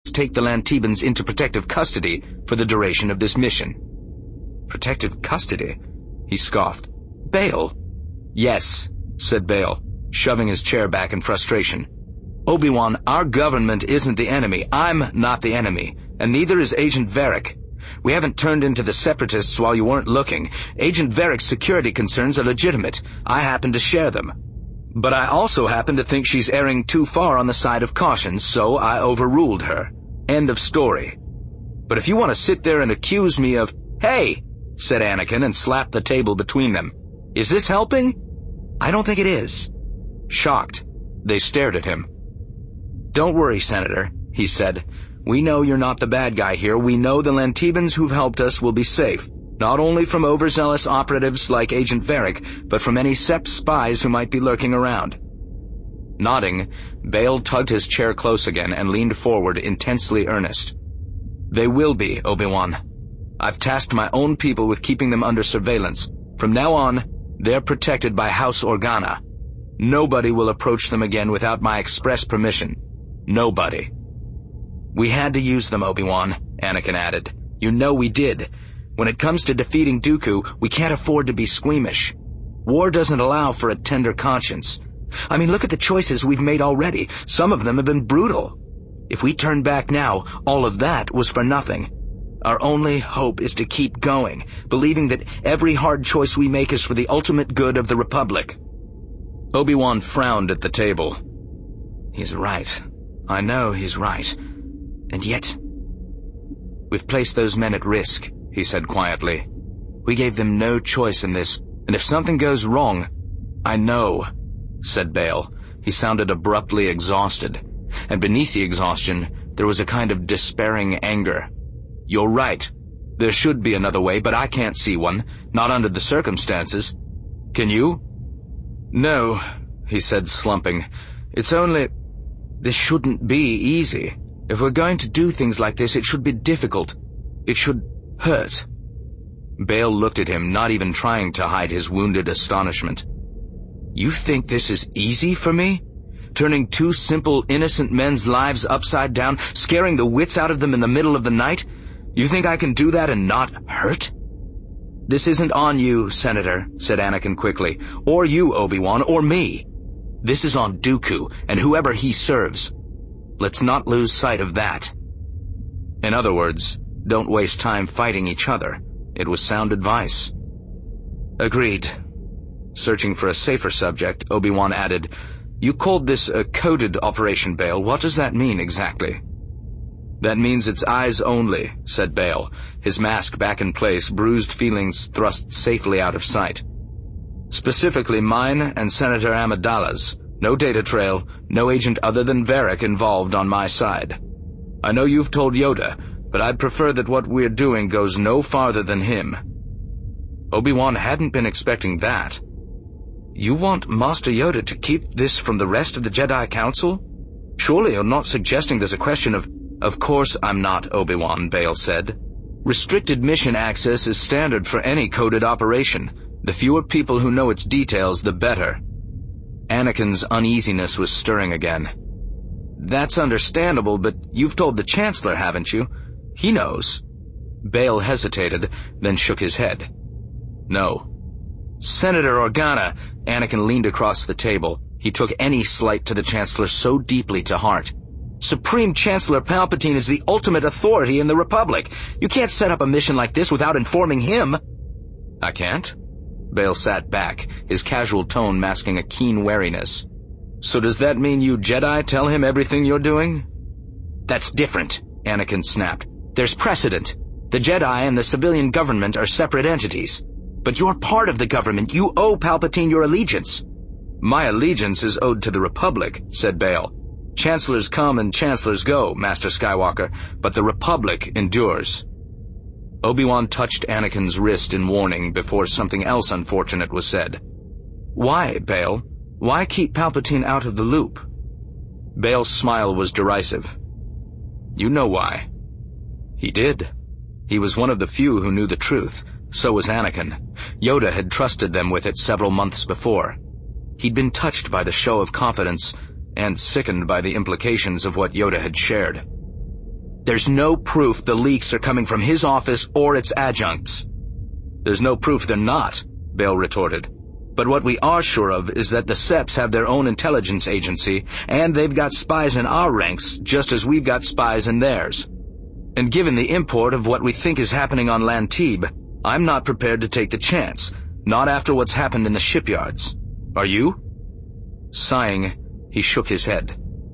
take the Lantebans into protective custody for the duration of this mission." "Protective custody?" He scoffed. "Bail." "Yes," said Bail, shoving his chair back in frustration. "Obi-Wan, our government isn't the enemy. I'm not the enemy, and neither is Agent Varric. We haven't turned into the Separatists while you weren't looking. Agent Varric's security concerns are legitimate. I happen to share them. But I also happen to think she's erring too far on the side of caution, so I overruled her. End of story. But if you want to sit there and accuse me of—" "Hey!" said Anakin and slapped the table between them. "Is this helping?" "I don't think it is." Shocked, they stared at him. "Don't worry, Senator," he said. "We know you're not the bad guy here. We know the Lantebans who've helped us will be safe, not only from overzealous operatives like Agent Varric, but from any Sept spies who might be lurking around." Nodding, Bail tugged his chair close again and leaned forward, intensely earnest. "They will be, Obi-Wan. I've tasked my own people with keeping them under surveillance. From now on, they're protected by House Organa. Nobody will approach them again without my express permission. Nobody." "We had to use them, Obi-Wan," Anakin added. "You know we did. When it comes to defeating Dooku, we can't afford to be squeamish. War doesn't allow for a tender conscience. I mean, look at the choices we've made already. Some of them have been brutal. If we turn back now, all of that was for nothing. Our only hope is to keep going, believing that every hard choice we make is for the ultimate good of the Republic." Obi-Wan frowned at the table. "He's right. I know he's right. And yet—" "We've placed those men at risk," he said quietly. "We gave them no choice in this, and if something goes wrong—" "I know," said Bail. He sounded abruptly exhausted, and beneath the exhaustion there was a kind of despairing anger. "You're right. There should be another way, but I can't see one, not under the circumstances. Can you?" "No," he said, slumping. "It's only— This shouldn't be easy. If we're going to do things like this, it should be difficult. It should hurt." Bail looked at him, not even trying to hide his wounded astonishment. "You think this is easy for me? Turning two simple, innocent men's lives upside down, scaring the wits out of them in the middle of the night? You think I can do that and not hurt?" "This isn't on you, Senator," said Anakin quickly, "or you, Obi-Wan, or me. This is on Dooku and whoever he serves. Let's not lose sight of that." In other words, don't waste time fighting each other. It was sound advice. "Agreed." Searching for a safer subject, Obi-Wan added, "You called this a coded operation, Bail. What does that mean exactly?" "That means it's eyes only," said Bail, his mask back in place, bruised feelings thrust safely out of sight. "Specifically mine and Senator Amidala's. No data trail, no agent other than Varric involved on my side. I know you've told Yoda, but I'd prefer that what we're doing goes no farther than him." Obi-Wan hadn't been expecting that. "You want Master Yoda to keep this from the rest of the Jedi Council? Surely you're not suggesting there's a question of— "Of course I'm not, Obi-Wan," Bail said. "Restricted mission access is standard for any coded operation. The fewer people who know its details, the better." Anakin's uneasiness was stirring again. "That's understandable, but you've told the Chancellor, haven't you? He knows." Bail hesitated, then shook his head. "No." "Senator Organa," Anakin leaned across the table. He took any slight to the Chancellor so deeply to heart. "Supreme Chancellor Palpatine is the ultimate authority in the Republic. You can't set up a mission like this without informing him." "I can't?" Bail sat back, his casual tone masking a keen wariness. "So does that mean you Jedi tell him everything you're doing?" "That's different," Anakin snapped. "There's precedent. The Jedi and the civilian government are separate entities. But you're part of the government. You owe Palpatine your allegiance." "My allegiance is owed to the Republic," said Bail. "Chancellors come and chancellors go, Master Skywalker, but the Republic endures." Obi-Wan touched Anakin's wrist in warning before something else unfortunate was said. "Why, Bail? Why keep Palpatine out of the loop?" Bail's smile was derisive. "You know why." He did. He was one of the few who knew the truth. So was Anakin. Yoda had trusted them with it several months before. He'd been touched by the show of confidence and sickened by the implications of what Yoda had shared. There's no proof the leaks are coming from his office or its adjuncts. There's no proof they're not, Bale retorted. But what we are sure of is that the Seps have their own intelligence agency, and they've got spies in our ranks just as we've got spies in theirs. And given the import of what we think is happening on Lantib, I'm not prepared to take the chance, not after what's happened in the shipyards. Are you? Sighing, he shook his head.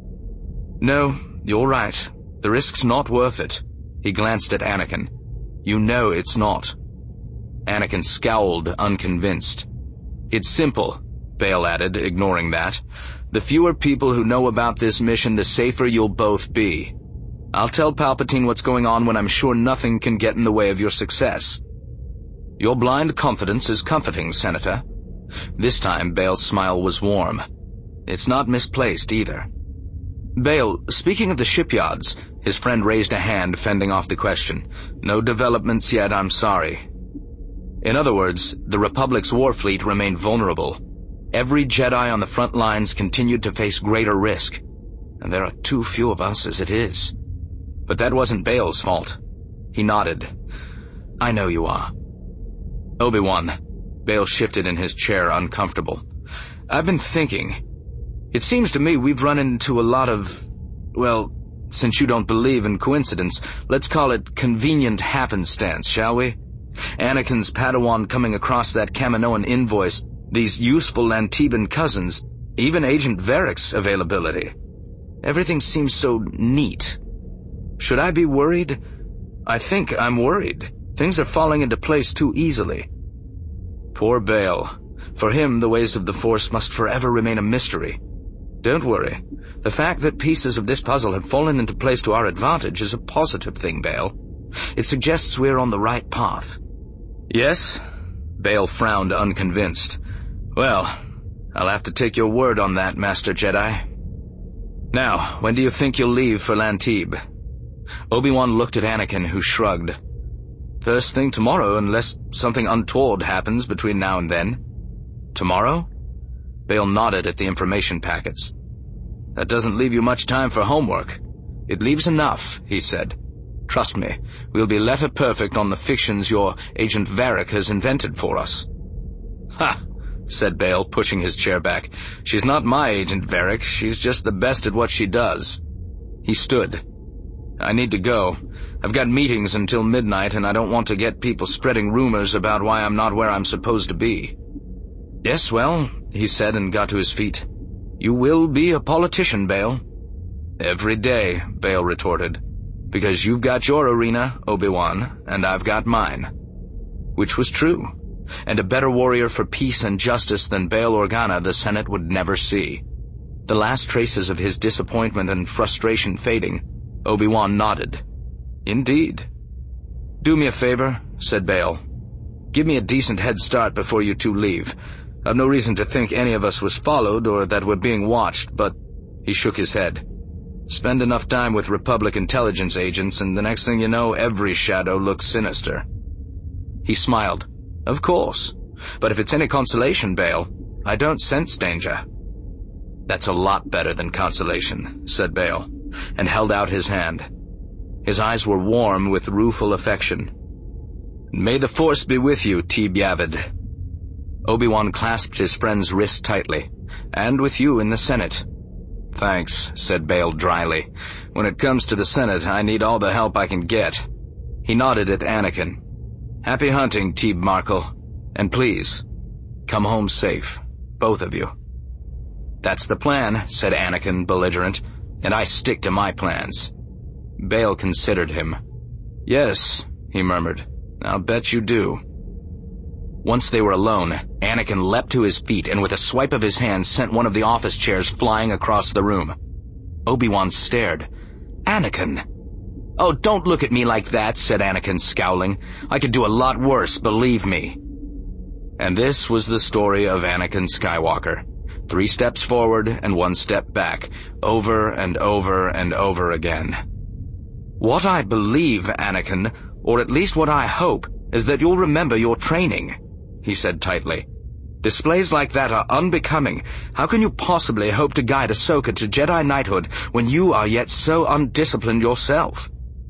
No, you're right. The risk's not worth it. He glanced at Anakin. You know it's not. Anakin scowled, unconvinced. It's simple, Bale added, ignoring that. The fewer people who know about this mission, the safer you'll both be. I'll tell Palpatine what's going on when I'm sure nothing can get in the way of your success. Your blind confidence is comforting, Senator. This time, Bale's smile was warm. It's not misplaced, either. Bale, speaking of the shipyards, his friend raised a hand, fending off the question. No developments yet, I'm sorry. In other words, the Republic's war fleet remained vulnerable. Every Jedi on the front lines continued to face greater risk, and there are too few of us as it is. But that wasn't Bale's fault. He nodded. I know you are. Obi-Wan. Bale shifted in his chair, uncomfortable. I've been thinking. It seems to me we've run into a lot of, well, since you don't believe in coincidence, let's call it convenient happenstance, shall we? Anakin's Padawan coming across that Kaminoan invoice, these useful Lantiban cousins, even Agent Varric's availability. Everything seems so neat. Should I be worried? I think I'm worried. Things are falling into place too easily. Poor Bale. For him, the ways of the Force must forever remain a mystery. Don't worry. The fact that pieces of this puzzle have fallen into place to our advantage is a positive thing, Bale. It suggests we're on the right path. Yes? Bale frowned, unconvinced. Well, I'll have to take your word on that, Master Jedi. Now, when do you think you'll leave for Lantib? Obi-Wan looked at Anakin, who shrugged. First thing tomorrow, unless something untoward happens between now and then. Tomorrow? Bale nodded at the information packets. That doesn't leave you much time for homework. It leaves enough, he said. Trust me, we'll be letter perfect on the fictions your Agent Varric has invented for us. Ha! Said Bale, pushing his chair back. She's not my Agent Varric, she's just the best at what she does. He stood. I need to go. I've got meetings until midnight, and I don't want to get people spreading rumors about why I'm not where I'm supposed to be. Yes, well, he said and got to his feet. You will be a politician, Bale. Every day, Bale retorted. Because you've got your arena, Obi-Wan, and I've got mine. Which was true. And a better warrior for peace and justice than Bail Organa the Senate would never see. The last traces of his disappointment and frustration fading, Obi-Wan nodded. Indeed. Do me a favor, said Bail. Give me a decent head start before you two leave. I've no reason to think any of us was followed or that we're being watched, but he shook his head. Spend enough time with Republic intelligence agents, and the next thing you know, every shadow looks sinister. He smiled. Of course. But if it's any consolation, Bale, I don't sense danger. That's a lot better than consolation, said Bale, and held out his hand. His eyes were warm with rueful affection. May the Force be with you, T-Byavid. Obi-Wan clasped his friend's wrist tightly. And with you in the Senate. Thanks, said Bale dryly. When it comes to the Senate, I need all the help I can get. He nodded at Anakin. Happy hunting, Teeb Markle. And please, come home safe, both of you. That's the plan, said Anakin, belligerent, and I stick to my plans. Bale considered him. Yes, he murmured. I'll bet you do. Once they were alone, Anakin leapt to his feet and with a swipe of his hand sent one of the office chairs flying across the room. Obi-Wan stared. Anakin! Oh, don't look at me like that, said Anakin, scowling. I could do a lot worse, believe me. And this was the story of Anakin Skywalker. 3 steps forward and 1 step back, over and over and over again. What I believe, Anakin, or at least what I hope, is that you'll remember your training, he said tightly. Displays like that are unbecoming. How can you possibly hope to guide Ahsoka to Jedi knighthood when you are yet so undisciplined yourself?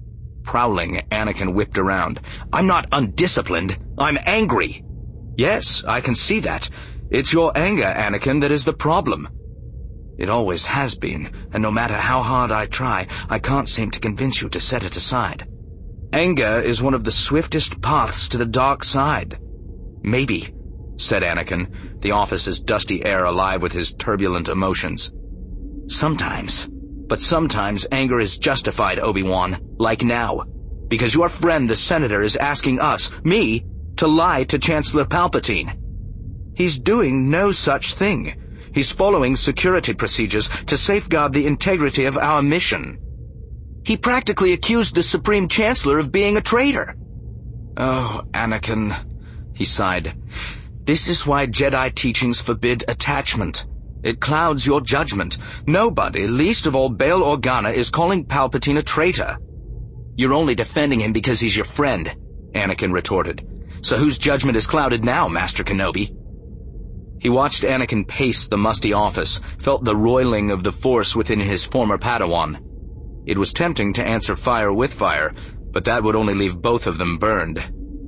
Prowling, Anakin whipped around. "I'm not undisciplined. I'm angry." "Yes, I can see that. It's your anger, Anakin, that is the problem." "It always has been, and no matter how hard I try, I can't seem to convince you to set it aside. Anger is one of the swiftest paths to the dark side." "Maybe," said Anakin, the office's dusty air alive with his turbulent emotions. "Sometimes. But sometimes anger is justified, Obi-Wan, like now. Because your friend the Senator is asking us, me, to lie to Chancellor Palpatine. He's doing no such thing. He's following security procedures to safeguard the integrity of our mission. He practically accused the Supreme Chancellor of being a traitor." "Oh, Anakin," he sighed. "This is why Jedi teachings forbid attachment. It clouds your judgment. Nobody, least of all Bail Organa, is calling Palpatine a traitor." "You're only defending him because he's your friend," Anakin retorted. "So whose judgment is clouded now, Master Kenobi?" He watched Anakin pace the musty office, felt the roiling of the Force within his former Padawan. It was tempting to answer fire with fire, but that would only leave both of them burned.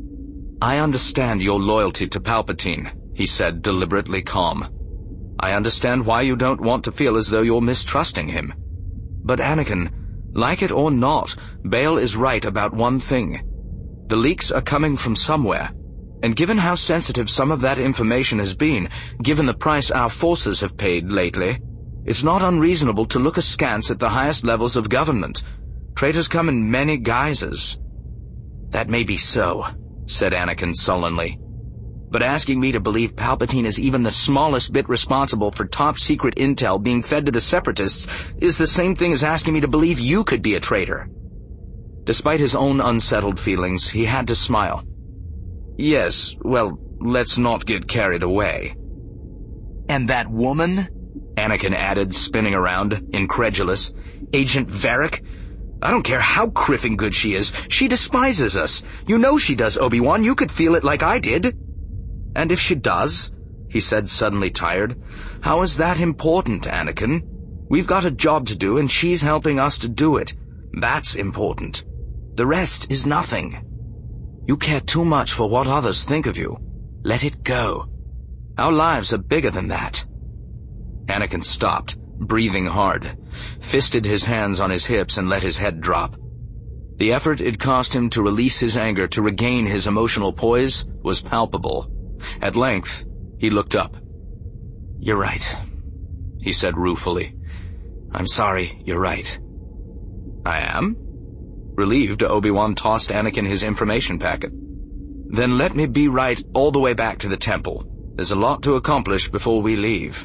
"I understand your loyalty to Palpatine," he said, deliberately calm. "I understand why you don't want to feel as though you're mistrusting him. But Anakin, like it or not, Bail is right about one thing. The leaks are coming from somewhere, and given how sensitive some of that information has been, given the price our forces have paid lately, it's not unreasonable to look askance at the highest levels of government. Traitors come in many guises." "That may be so," said Anakin sullenly. "But asking me to believe Palpatine is even the smallest bit responsible for top-secret intel being fed to the Separatists is the same thing as asking me to believe you could be a traitor." Despite his own unsettled feelings, he had to smile. "Yes, well, let's not get carried away." "And that woman?" Anakin added, spinning around, incredulous. "Agent Varric? I don't care how criffing good she is. She despises us. You know she does, Obi-Wan. You could feel it like I did." "And if she does," he said, suddenly tired, "how is that important, Anakin? We've got a job to do, and she's helping us to do it. That's important. The rest is nothing. You care too much for what others think of you. Let it go. Our lives are bigger than that." Anakin stopped, breathing hard, fisted his hands on his hips and let his head drop. The effort it cost him to release his anger, to regain his emotional poise, was palpable. At length, he looked up. "You're right," he said ruefully. "I'm sorry, you're right." "I am?" Relieved, Obi-Wan tossed Anakin his information packet. "Then let me be right all the way back to the temple. There's a lot to accomplish before we leave."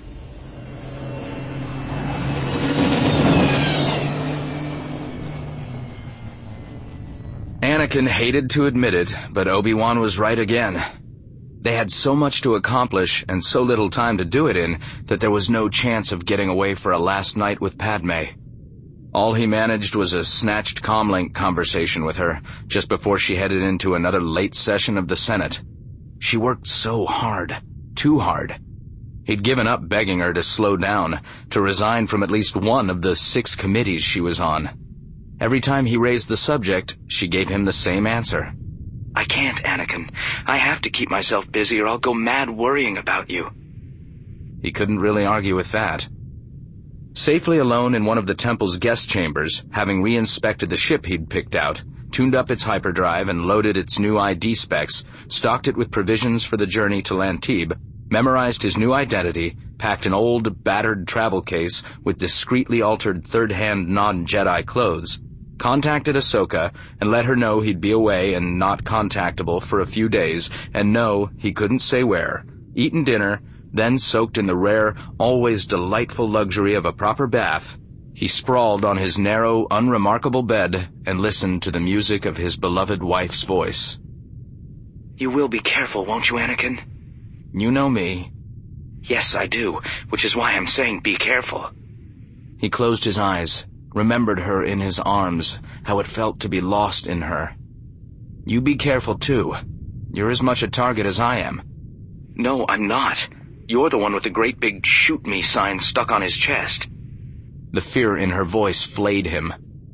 Anakin hated to admit it, but Obi-Wan was right again. They had so much to accomplish and so little time to do it in that there was no chance of getting away for a last night with Padme. All he managed was a snatched comlink conversation with her just before she headed into another late session of the Senate. She worked so hard, too hard. He'd given up begging her to slow down, to resign from at least one of the 6 committees she was on. Every time he raised the subject, she gave him the same answer. "I can't, Anakin. I have to keep myself busy or I'll go mad worrying about you." He couldn't really argue with that. Safely alone in one of the temple's guest chambers, having re-inspected the ship he'd picked out, tuned up its hyperdrive and loaded its new ID specs, stocked it with provisions for the journey to Lantib, memorized his new identity, packed an old, battered travel case with discreetly altered third-hand non-Jedi clothes, contacted Ahsoka and let her know he'd be away and not contactable for a few days, and no, he couldn't say where, eaten dinner, then soaked in the rare, always delightful luxury of a proper bath, he sprawled on his narrow, unremarkable bed and listened to the music of his beloved wife's voice. "You will be careful, won't you, Anakin?" "You know me." "Yes, I do, which is why I'm saying be careful." He closed his eyes, remembered her in his arms, how it felt to be lost in her. "You be careful, too. You're as much a target as I am." "No, I'm not. You're the one with the great big shoot me sign stuck on his chest." The fear in her voice flayed him.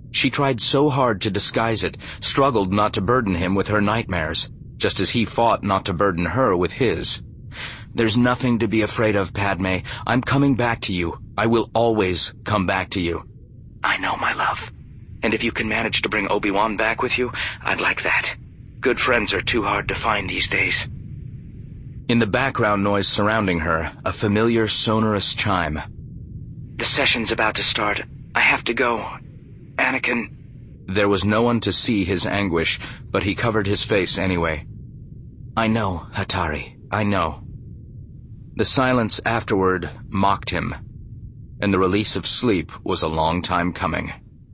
She tried so hard to disguise it, struggled not to burden him with her nightmares, just as he fought not to burden her with his. "There's nothing to be afraid of, Padme. I'm coming back to you. I will always come back to you." "I know, my love. And if you can manage to bring Obi-Wan back with you, I'd like that. Good friends are too hard to find these days." In the background noise surrounding her, a familiar sonorous chime. "The session's about to start. I have to go. Anakin." There was no one to see his anguish, but he covered his face anyway. "I know, Hatari, I know." The silence afterward mocked him, and the release of sleep was a long time coming.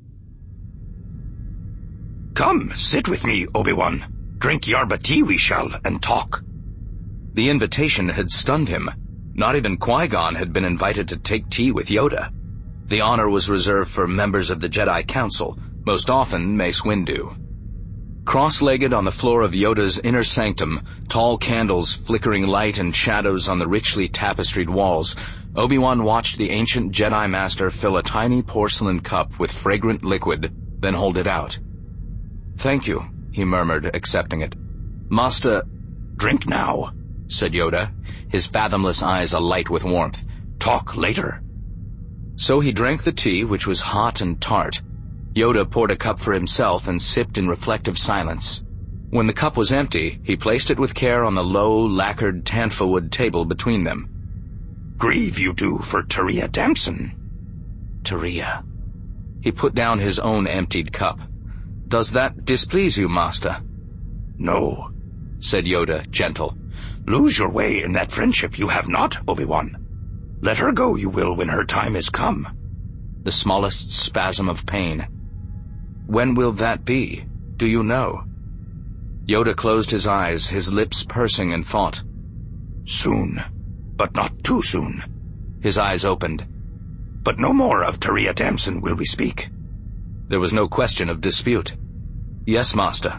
"Come, sit with me, Obi-Wan. Drink yerba tea we shall, and talk." The invitation had stunned him. Not even Qui-Gon had been invited to take tea with Yoda. The honor was reserved for members of the Jedi Council, most often Mace Windu. Cross-legged on the floor of Yoda's inner sanctum, tall candles flickering light and shadows on the richly tapestried walls, Obi-Wan watched the ancient Jedi Master fill a tiny porcelain cup with fragrant liquid, then hold it out. "Thank you," he murmured, accepting it. "Master—" "Drink now," said Yoda, his fathomless eyes alight with warmth. "Talk later." So he drank the tea, which was hot and tart. Yoda poured a cup for himself and sipped in reflective silence. When the cup was empty, he placed it with care on the low, lacquered Tanfa-wood table between them. "Grieve you do for Taria Damson." "Taria." He put down his own emptied cup. "Does that displease you, Master?" "No," said Yoda, gentle. "Lose your way in that friendship you have not, Obi-Wan. Let her go you will when her time is come." The smallest spasm of pain. "When will that be? Do you know?" Yoda closed his eyes, his lips pursing in thought. "Soon, but not too soon." His eyes opened. "But no more of Taria Damson will we speak." There was no question of dispute. "Yes, Master."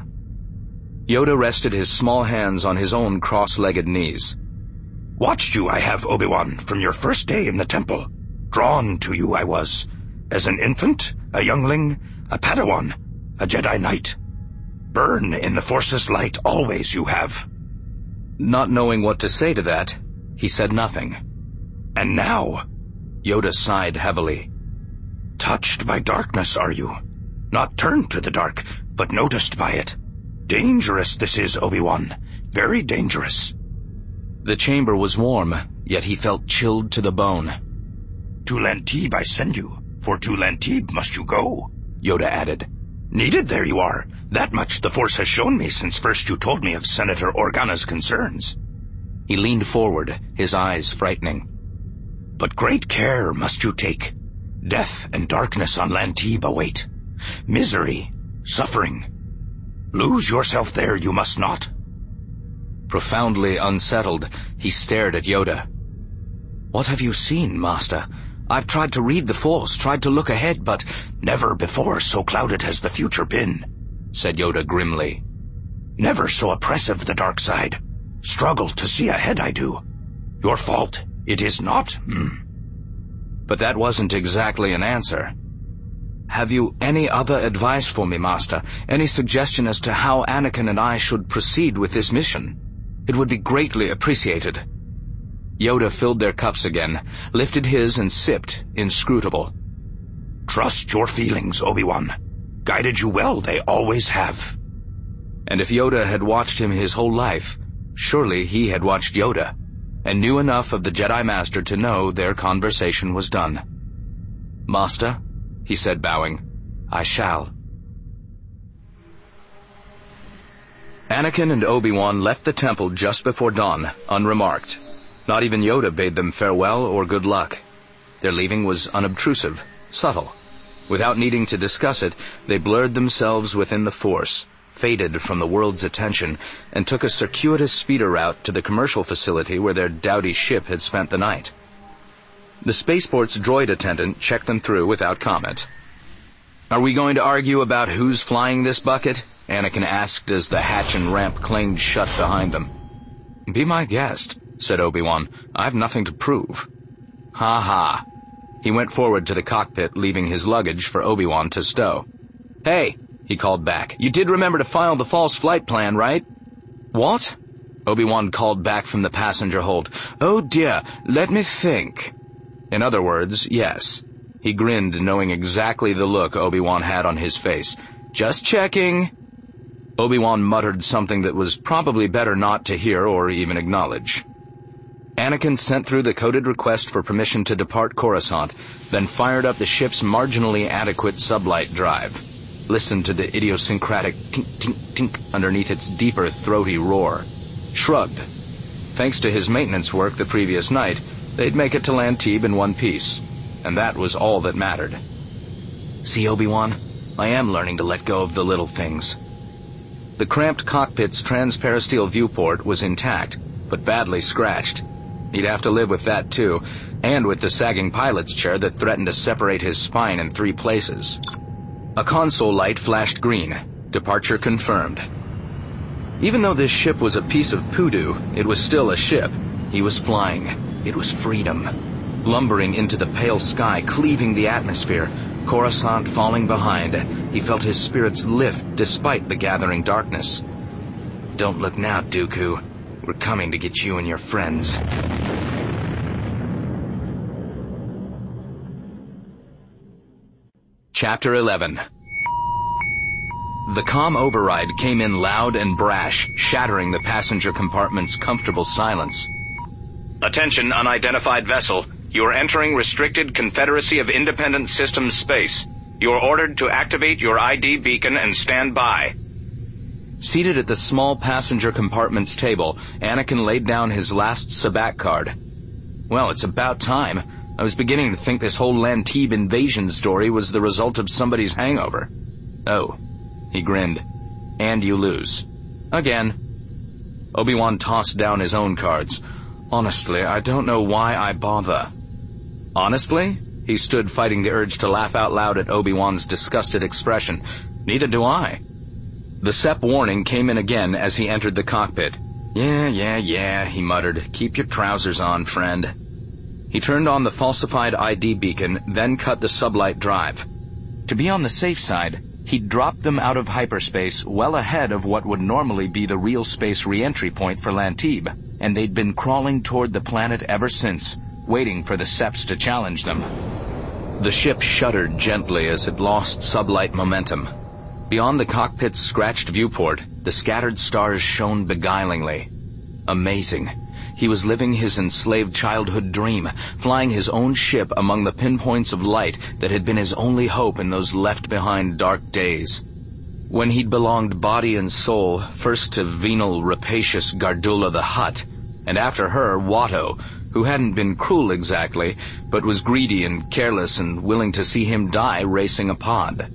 Yoda rested his small hands on his own cross-legged knees. "Watched you I have, Obi-Wan, from your first day in the temple. Drawn to you I was, as an infant, a youngling, a Padawan, a Jedi Knight. Burn in the Force's light always you have." Not knowing what to say to that, he said nothing. "And now," Yoda sighed heavily, "touched by darkness are you? Not turned to the dark, but noticed by it. Dangerous this is, Obi-Wan. Very dangerous." The chamber was warm, yet he felt chilled to the bone. "To Lantib I send you, for to Lantib must you go," Yoda added. "Needed there you are. That much the Force has shown me since first you told me of Senator Organa's concerns." He leaned forward, his eyes frightening. "But great care must you take. Death and darkness on Lantib await. Misery, suffering. Lose yourself there you must not." Profoundly unsettled, he stared at Yoda. "What have you seen, Master? I've tried to read the Force, tried to look ahead, but—" "Never before so clouded has the future been," said Yoda grimly. "Never so oppressive the dark side. Struggle to see ahead I do. Your fault, it is not." But that wasn't exactly an answer. "Have you any other advice for me, Master? Any suggestion as to how Anakin and I should proceed with this mission? It would be greatly appreciated." Yoda filled their cups again, lifted his and sipped, inscrutable. "Trust your feelings, Obi-Wan. Guided you well, they always have." And if Yoda had watched him his whole life, surely he had watched Yoda, and knew enough of the Jedi Master to know their conversation was done. "Master," he said, bowing, "I shall." Anakin and Obi-Wan left the temple just before dawn, unremarked. Not even Yoda bade them farewell or good luck. Their leaving was unobtrusive, subtle. Without needing to discuss it, they blurred themselves within the Force, faded from the world's attention, and took a circuitous speeder route to the commercial facility where their dowdy ship had spent the night. The spaceport's droid attendant checked them through without comment. "Are we going to argue about who's flying this bucket?" Anakin asked as the hatch and ramp clanged shut behind them. "Be my guest," said Obi-Wan. "I've nothing to prove." "Ha ha." He went forward to the cockpit, leaving his luggage for Obi-Wan to stow. "Hey," he called back, "you did remember to file the false flight plan, right?" "What?" Obi-Wan called back from the passenger hold. "Oh dear, let me think." In other words, yes. He grinned, knowing exactly the look Obi-Wan had on his face. "Just checking." Obi-Wan muttered something that was probably better not to hear or even acknowledge. Anakin sent through the coded request for permission to depart Coruscant, then fired up the ship's marginally adequate sublight drive. Listened to the idiosyncratic tink-tink-tink underneath its deeper, throaty roar. Shrugged. Thanks to his maintenance work the previous night, they'd make it to Lantebe in one piece, and that was all that mattered. "See, Obi-Wan, I am learning to let go of the little things." The cramped cockpit's transparasteel viewport was intact, but badly scratched. He'd have to live with that too, and with the sagging pilot's chair that threatened to separate his spine in 3 places. A console light flashed green. Departure confirmed. Even though this ship was a piece of poodoo, it was still a ship. He was flying. It was freedom. Lumbering into the pale sky, cleaving the atmosphere, Coruscant falling behind, he felt his spirits lift despite the gathering darkness. "Don't look now, Dooku. We're coming to get you and your friends." Chapter 11. The comm override came in loud and brash, shattering the passenger compartment's comfortable silence. "Attention, unidentified vessel. You are entering restricted Confederacy of Independent Systems space. You are ordered to activate your ID beacon and stand by." Seated at the small passenger compartment's table, Anakin laid down his last sabacc card. "Well, it's about time. I was beginning to think this whole Lantebe invasion story was the result of somebody's hangover." "Oh," he grinned. "And you lose. Again." Obi-Wan tossed down his own cards. "Honestly, I don't know why I bother." "Honestly?" He stood, fighting the urge to laugh out loud at Obi-Wan's disgusted expression. "Neither do I." The SEP warning came in again as he entered the cockpit. Yeah, he muttered. "Keep your trousers on, friend." He turned on the falsified ID beacon, then cut the sublight drive. To be on the safe side, he'd dropped them out of hyperspace well ahead of what would normally be the real space re-entry point for Lantebe, and they'd been crawling toward the planet ever since, waiting for the SEPs to challenge them. The ship shuddered gently as it lost sublight momentum. Beyond the cockpit's scratched viewport, the scattered stars shone beguilingly. Amazing. He was living his enslaved childhood dream, flying his own ship among the pinpoints of light that had been his only hope in those left-behind dark days. When he'd belonged body and soul, first to venal, rapacious Gardulla the Hutt, and after her, Watto, who hadn't been cruel exactly, but was greedy and careless and willing to see him die racing a pod.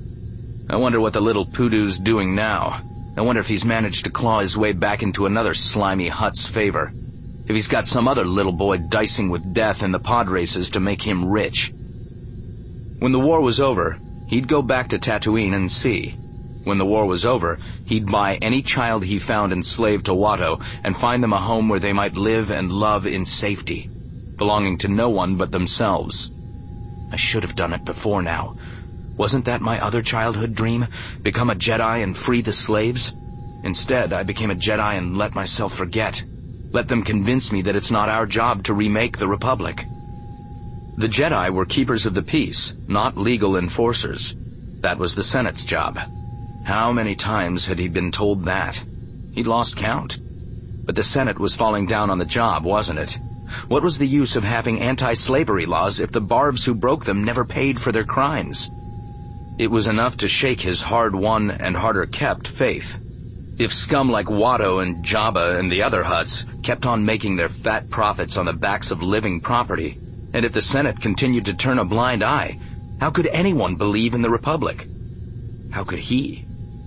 I wonder what the little poodoo's doing now. I wonder if he's managed to claw his way back into another slimy Hutt's favor. If he's got some other little boy dicing with death in the pod races to make him rich. When the war was over, he'd go back to Tatooine and see. When the war was over, he'd buy any child he found enslaved to Watto and find them a home where they might live and love in safety, belonging to no one but themselves. I should have done it before now. Wasn't that my other childhood dream? Become a Jedi and free the slaves? Instead, I became a Jedi and let myself forget. Let them convince me that it's not our job to remake the Republic. The Jedi were keepers of the peace, not legal enforcers. That was the Senate's job. How many times had he been told that? He'd lost count. But the Senate was falling down on the job, wasn't it? What was the use of having anti-slavery laws if the barbs who broke them never paid for their crimes? It was enough to shake his hard-won and harder-kept faith. If scum like Watto and Jabba and the other Hutts kept on making their fat profits on the backs of living property, and if the Senate continued to turn a blind eye, how could anyone believe in the Republic? How could he?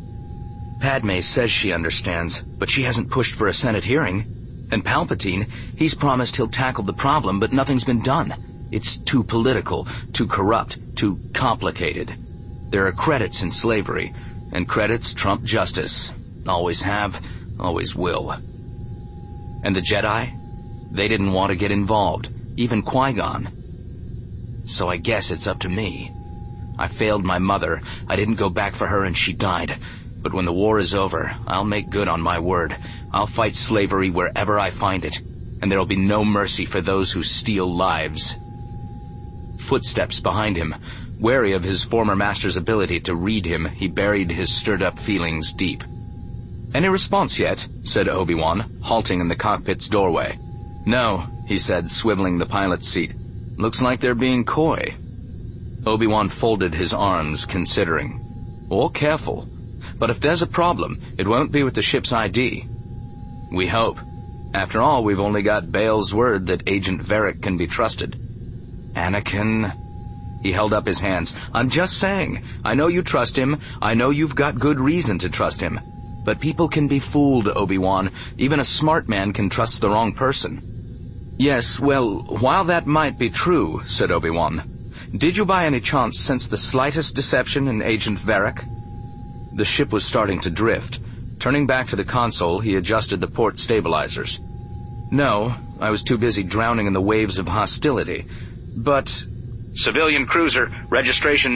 Padme says she understands, but she hasn't pushed for a Senate hearing. And Palpatine, he's promised he'll tackle the problem, but nothing's been done. It's too political, too corrupt, too complicated. There are credits in slavery, and credits trump justice. Always have, always will. And the Jedi? They didn't want to get involved, even Qui-Gon. So I guess it's up to me. I failed my mother. I didn't go back for her and she died. But when the war is over, I'll make good on my word. I'll fight slavery wherever I find it, and there'll be no mercy for those who steal lives." Footsteps behind him. Wary of his former master's ability to read him, he buried his stirred-up feelings deep. "Any response yet?" said Obi-Wan, halting in the cockpit's doorway. "No," he said, swiveling the pilot's seat. "Looks like they're being coy." Obi-Wan folded his arms, considering. "Or careful. But if there's a problem, it won't be with the ship's ID." "We hope. After all, we've only got Bail's word that Agent Varric can be trusted." "Anakin..." He held up his hands. "I'm just saying. I know you trust him. I know you've got good reason to trust him. But people can be fooled, Obi-Wan. Even a smart man can trust the wrong person." "Yes, well, while that might be true," said Obi-Wan, "did you by any chance sense the slightest deception in Agent Varric?" The ship was starting to drift. Turning back to the console, he adjusted the port stabilizers. "No, I was too busy drowning in the waves of hostility. But..." "Civilian cruiser, registration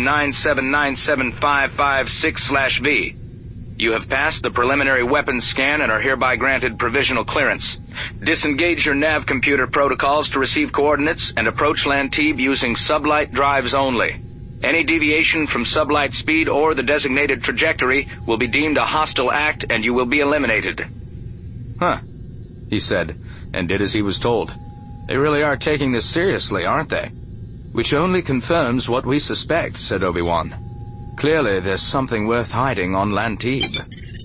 9797556/V. You have passed the preliminary weapons scan and are hereby granted provisional clearance. Disengage your nav computer protocols to receive coordinates and approach Lantebe using sublight drives only. Any deviation from sublight speed or the designated trajectory will be deemed a hostile act and you will be eliminated." "Huh," he said, and did as he was told. "They really are taking this seriously, aren't they?" "Which only confirms what we suspect," said Obi-Wan. "Clearly there's something worth hiding on Lantebe."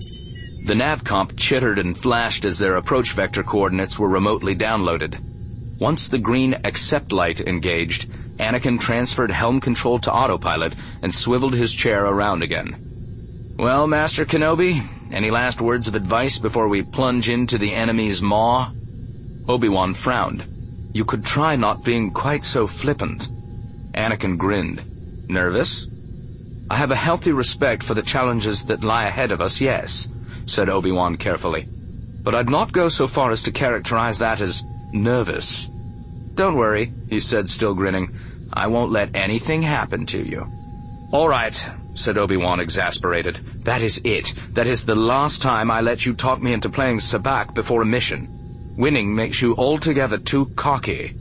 The NavComp chittered and flashed as their approach vector coordinates were remotely downloaded. Once the green accept light engaged, Anakin transferred helm control to autopilot and swiveled his chair around again. "Well, Master Kenobi, any last words of advice before we plunge into the enemy's maw?" Obi-Wan frowned. "You could try not being quite so flippant." Anakin grinned. "Nervous?" "I have a healthy respect for the challenges that lie ahead of us, yes," said Obi-Wan carefully. "But I'd not go so far as to characterize that as nervous." "Don't worry," he said, still grinning. "I won't let anything happen to you." "All right," said Obi-Wan, exasperated. "That is it. That is the last time I let you talk me into playing sabacc before a mission. Winning makes you altogether too cocky."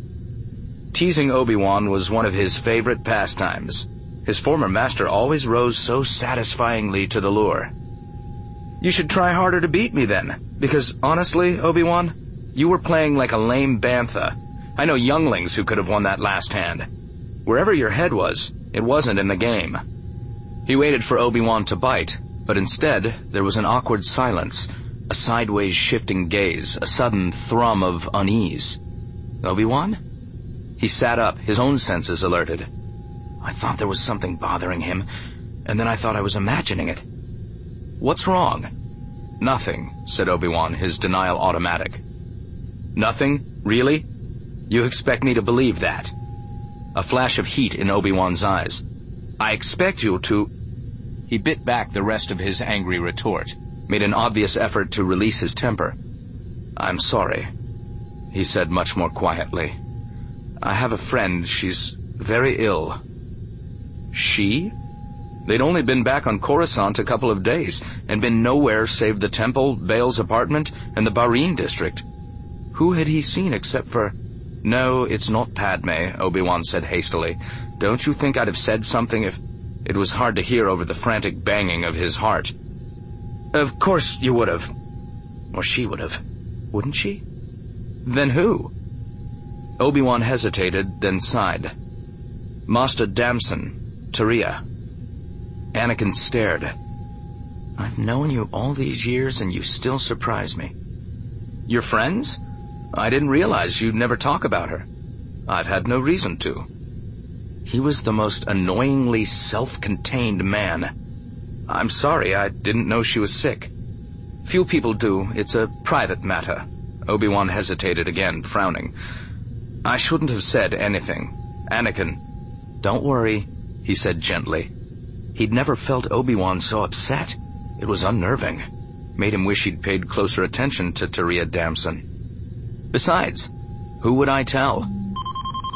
Teasing Obi-Wan was one of his favorite pastimes. His former master always rose so satisfyingly to the lure. "You should try harder to beat me then, because honestly, Obi-Wan, you were playing like a lame bantha. I know younglings who could have won that last hand. Wherever your head was, it wasn't in the game." He waited for Obi-Wan to bite, but instead there was an awkward silence, a sideways shifting gaze, a sudden thrum of unease. "Obi-Wan?" He sat up, his own senses alerted. I thought there was something bothering him, and then I thought I was imagining it. "What's wrong?" "Nothing," said Obi-Wan, his denial automatic. "Nothing? Really? You expect me to believe that?" A flash of heat in Obi-Wan's eyes. "I expect you to..." He bit back the rest of his angry retort, made an obvious effort to release his temper. "I'm sorry," he said much more quietly. "I have a friend. She's very ill." She? They'd only been back on Coruscant a couple of days, and been nowhere save the temple, Bail's apartment, and the Barreen district. Who had he seen except for... "No, it's not Padme," Obi-Wan said hastily. "Don't you think I'd have said something if..." It was hard to hear over the frantic banging of his heart. "Of course you would have. Or she would have. Wouldn't she?" "Then who?" Obi-Wan hesitated, then sighed. "Master Damson. Taria." Anakin stared. "I've known you all these years and you still surprise me." "You're friends? I didn't realize you'd never talk about her." "I've had no reason to." He was the most annoyingly self-contained man. "I'm sorry, I didn't know she was sick." "Few people do. It's a private matter." Obi-Wan hesitated again, frowning. "I shouldn't have said anything. Anakin..." "Don't worry," he said gently. He'd never felt Obi-Wan so upset. It was unnerving. Made him wish he'd paid closer attention to Taria Damson. Besides, who would I tell?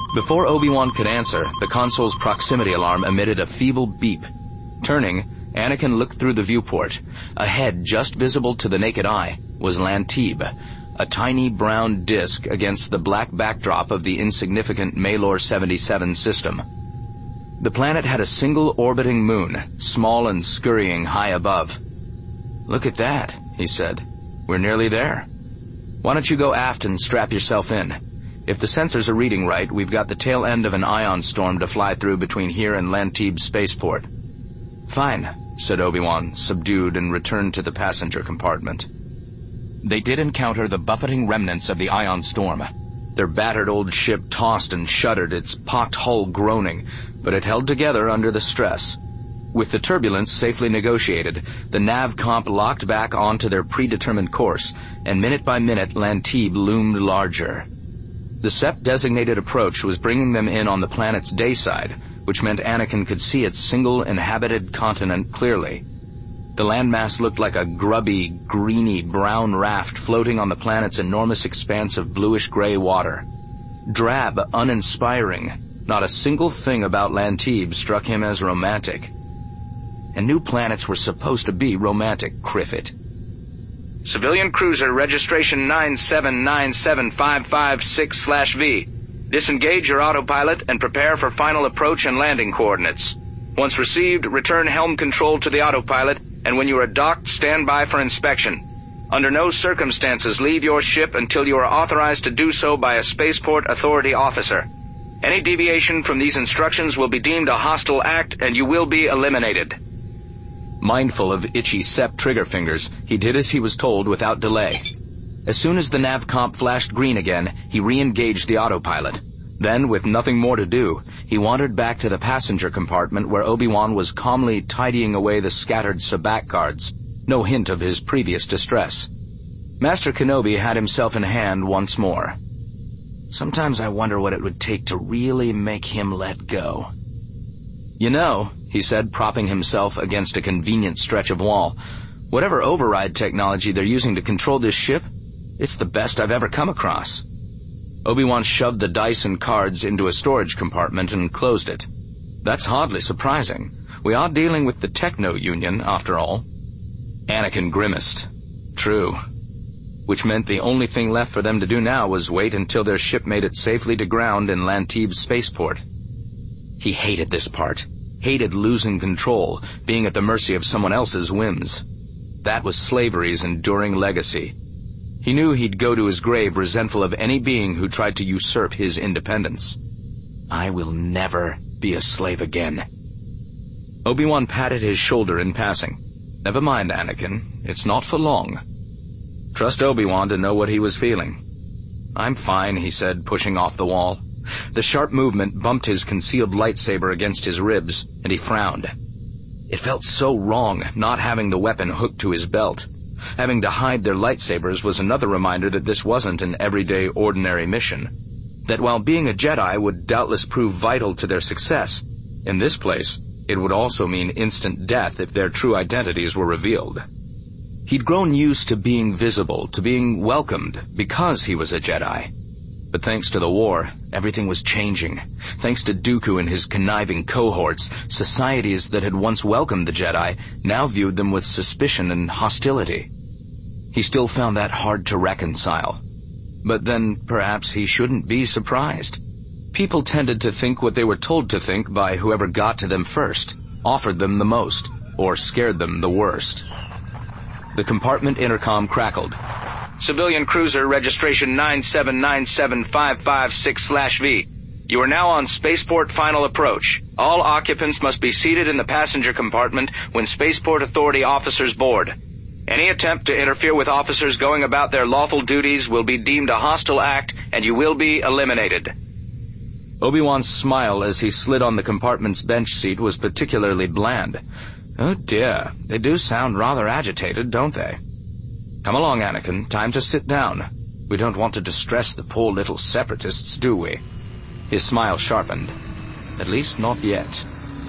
Before Obi-Wan could answer, the console's proximity alarm emitted a feeble beep. Turning, Anakin looked through the viewport. Ahead, just visible to the naked eye, was Lantib, a tiny brown disk against the black backdrop of the insignificant Malor 77 system. The planet had a single orbiting moon, small and scurrying high above. "Look at that," he said. "We're nearly there. Why don't you go aft and strap yourself in? If the sensors are reading right, we've got the tail end of an ion storm to fly through between here and Lantib spaceport." "Fine," said Obi-Wan, subdued, and returned to the passenger compartment. They did encounter the buffeting remnants of the ion storm. Their battered old ship tossed and shuddered, its pocked hull groaning, but it held together under the stress. With the turbulence safely negotiated, the nav comp locked back onto their predetermined course, and minute by minute Lantib loomed larger. The SEP-designated approach was bringing them in on the planet's day side, which meant Anakin could see its single inhabited continent clearly. The landmass looked like a grubby, greeny, brown raft floating on the planet's enormous expanse of bluish-gray water. Drab, uninspiring, not a single thing about Lantib struck him as romantic. And new planets were supposed to be romantic, Criffit. "Civilian cruiser registration 9797556/V. Disengage your autopilot and prepare for final approach and landing coordinates. Once received, return helm control to the autopilot, and when you are docked, stand by for inspection. Under no circumstances leave your ship until you are authorized to do so by a spaceport authority officer. Any deviation from these instructions will be deemed a hostile act, and you will be eliminated." Mindful of itchy SEP trigger fingers, he did as he was told without delay. As soon as the nav comp flashed green again, he re-engaged the autopilot. Then, with nothing more to do, he wandered back to the passenger compartment where Obi-Wan was calmly tidying away the scattered sabacc cards, no hint of his previous distress. Master Kenobi had himself in hand once more. "Sometimes I wonder what it would take to really make him let go." "You know," he said, propping himself against a convenient stretch of wall, "whatever override technology they're using to control this ship, it's the best I've ever come across." Obi-Wan shoved the dice and cards into a storage compartment and closed it. "That's hardly surprising. We are dealing with the Techno-Union, after all." Anakin grimaced. True. Which meant the only thing left for them to do now was wait until their ship made it safely to ground in Lantib spaceport. He hated this part. Hated losing control, being at the mercy of someone else's whims. That was slavery's enduring legacy. He knew he'd go to his grave resentful of any being who tried to usurp his independence. "I will never be a slave again." Obi-Wan patted his shoulder in passing. "Never mind, Anakin. It's not for long." Trust Obi-Wan to know what he was feeling. "I'm fine," he said, pushing off the wall. The sharp movement bumped his concealed lightsaber against his ribs, and he frowned. It felt so wrong, not having the weapon hooked to his belt. Having to hide their lightsabers was another reminder that this wasn't an everyday, ordinary mission. That while being a Jedi would doubtless prove vital to their success, in this place, it would also mean instant death if their true identities were revealed. He'd grown used to being visible, to being welcomed, because he was a Jedi. But thanks to the war, everything was changing. Thanks to Dooku and his conniving cohorts, societies that had once welcomed the Jedi now viewed them with suspicion and hostility. He still found that hard to reconcile. But then, perhaps he shouldn't be surprised. People tended to think what they were told to think by whoever got to them first, offered them the most, or scared them the worst. The compartment intercom crackled. "Civilian cruiser registration 9797556/V. You are now on spaceport final approach. All occupants must be seated in the passenger compartment when spaceport authority officers board. Any attempt to interfere with officers going about their lawful duties will be deemed a hostile act, and you will be eliminated." Obi-Wan's smile as he slid on the compartment's bench seat was particularly bland. Oh dear, they do sound rather agitated, don't they? "Come along, Anakin. Time to sit down. We don't want to distress the poor little separatists, do we?" His smile sharpened. "At least not yet."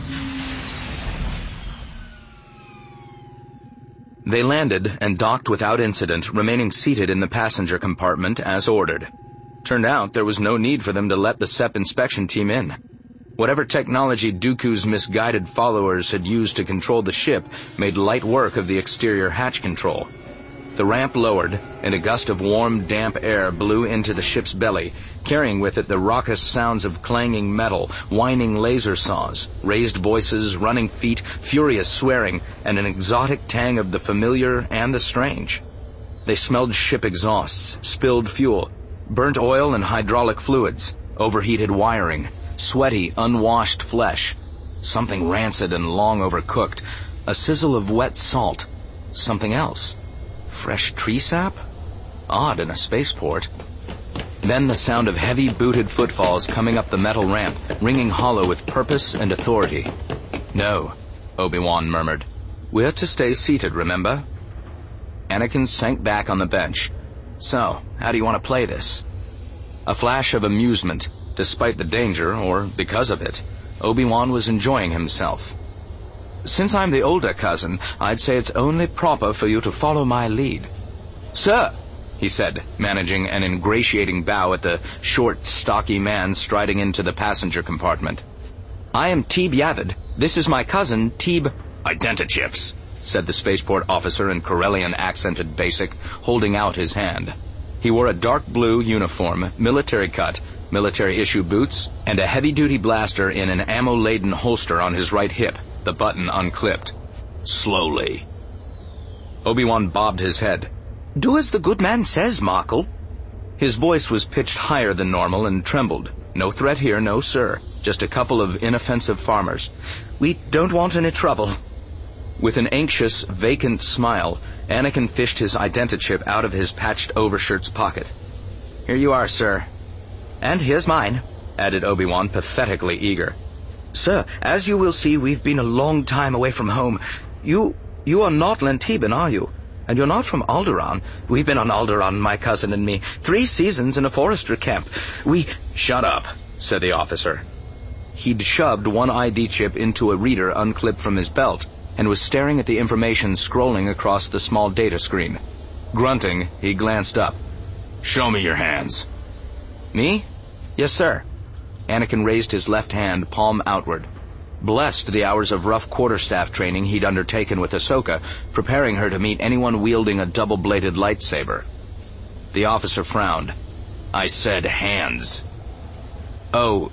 They landed and docked without incident, remaining seated in the passenger compartment as ordered. Turned out there was no need for them to let the SEP inspection team in. Whatever technology Dooku's misguided followers had used to control the ship made light work of the exterior hatch control. The ramp lowered, and a gust of warm, damp air blew into the ship's belly, carrying with it the raucous sounds of clanging metal, whining laser saws, raised voices, running feet, furious swearing, and an exotic tang of the familiar and the strange. They smelled ship exhausts, spilled fuel, burnt oil and hydraulic fluids, overheated wiring, sweaty, unwashed flesh, something rancid and long overcooked, a sizzle of wet salt, something else. Fresh tree sap? Odd in a spaceport. Then the sound of heavy booted footfalls coming up the metal ramp, ringing hollow with purpose and authority. "No," Obi-Wan murmured. "We're to stay seated, remember?" Anakin sank back on the bench. "So, how do you want to play this?" A flash of amusement. Despite the danger, or because of it, Obi-Wan was enjoying himself. "Since I'm the older cousin, I'd say it's only proper for you to follow my lead." "Sir," he said, managing an ingratiating bow at the short, stocky man striding into the passenger compartment. "I am Teeb Yavin. This is my cousin, Teeb—" "Identichips," said the spaceport officer in Corellian accented basic, holding out his hand. He wore a dark blue uniform, military cut, military-issue boots, and a heavy-duty blaster in an ammo-laden holster on his right hip, the button unclipped. "Slowly." Obi-Wan bobbed his head. "Do as the good man says, Markle." His voice was pitched higher than normal and trembled. "No threat here, no sir. Just a couple of inoffensive farmers. We don't want any trouble." With an anxious, vacant smile, Anakin fished his identichip out of his patched overshirt's pocket. "Here you are, sir." "And here's mine," added Obi-Wan, pathetically eager. "Sir, as you will see, we've been a long time away from home. You are not Lantiban, are you? And you're not from Alderaan. We've been on Alderaan, my cousin and me. 3 seasons in a forestry camp. "Shut up," said the officer. He'd shoved one ID chip into a reader unclipped from his belt and was staring at the information scrolling across the small data screen. Grunting, he glanced up. "Show me your hands." "Me? Yes, sir." Anakin raised his left hand, palm outward. Blessed the hours of rough quarterstaff training he'd undertaken with Ahsoka, preparing her to meet anyone wielding a double-bladed lightsaber. The officer frowned. "I said hands." "Oh,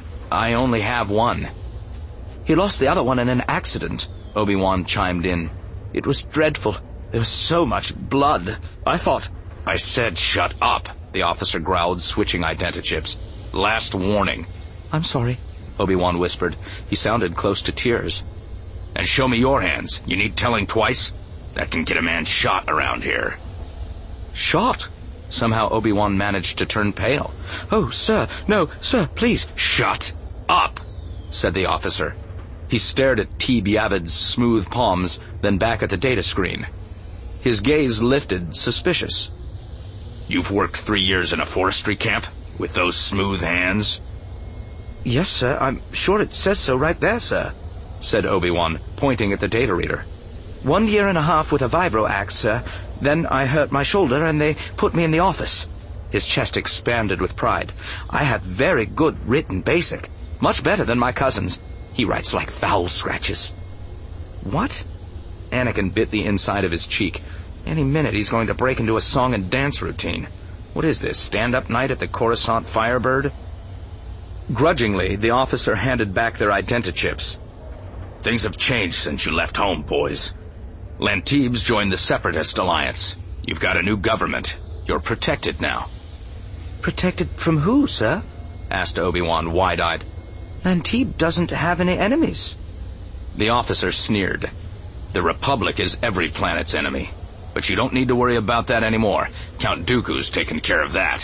I only have one." "He lost the other one in an accident," Obi-Wan chimed in. "It was dreadful. There was so much blood. I thought—" "I said shut up," the officer growled, switching identichips. "Last warning." "I'm sorry," Obi-Wan whispered. He sounded close to tears. "And show me your hands. You need telling twice? That can get a man shot around here." "Shot?" Somehow Obi-Wan managed to turn pale. "Oh, sir, no, sir, please." "Shut up," said the officer. He stared at Teeb Yavid's smooth palms, then back at the data screen. His gaze lifted, suspicious. "You've worked 3 years in a forestry camp? With those smooth hands?" "Yes, sir. I'm sure it says so right there, sir," said Obi-Wan, pointing at the data reader. 1 year and a half with a vibro axe, sir. Then I hurt my shoulder and they put me in the office." His chest expanded with pride. "I have very good written basic. Much better than my cousin's. He writes like foul scratches." "What?" Anakin bit the inside of his cheek. Any minute he's going to break into a song and dance routine. What is this, stand-up night at the Coruscant Firebird? Grudgingly, the officer handed back their identichips. "Things have changed since you left home, boys. Lantib's joined the Separatist Alliance. You've got a new government. You're protected now." "Protected from who, sir?" asked Obi-Wan, wide-eyed. "Lantib doesn't have any enemies." The officer sneered. "The Republic is every planet's enemy. But you don't need to worry about that anymore. Count Dooku's taken care of that."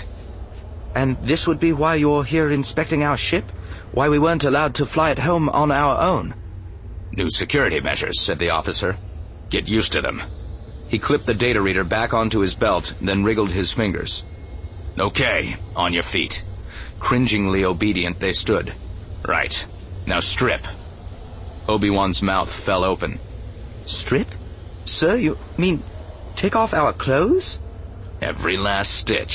"And this would be why you're here inspecting our ship? Why we weren't allowed to fly it home on our own?" "New security measures," said the officer. "Get used to them." He clipped the data reader back onto his belt, then wriggled his fingers. "Okay, on your feet." Cringingly obedient they stood. "Right. Now strip." Obi-Wan's mouth fell open. "Strip? Sir, you mean take off our clothes?" "Every last stitch.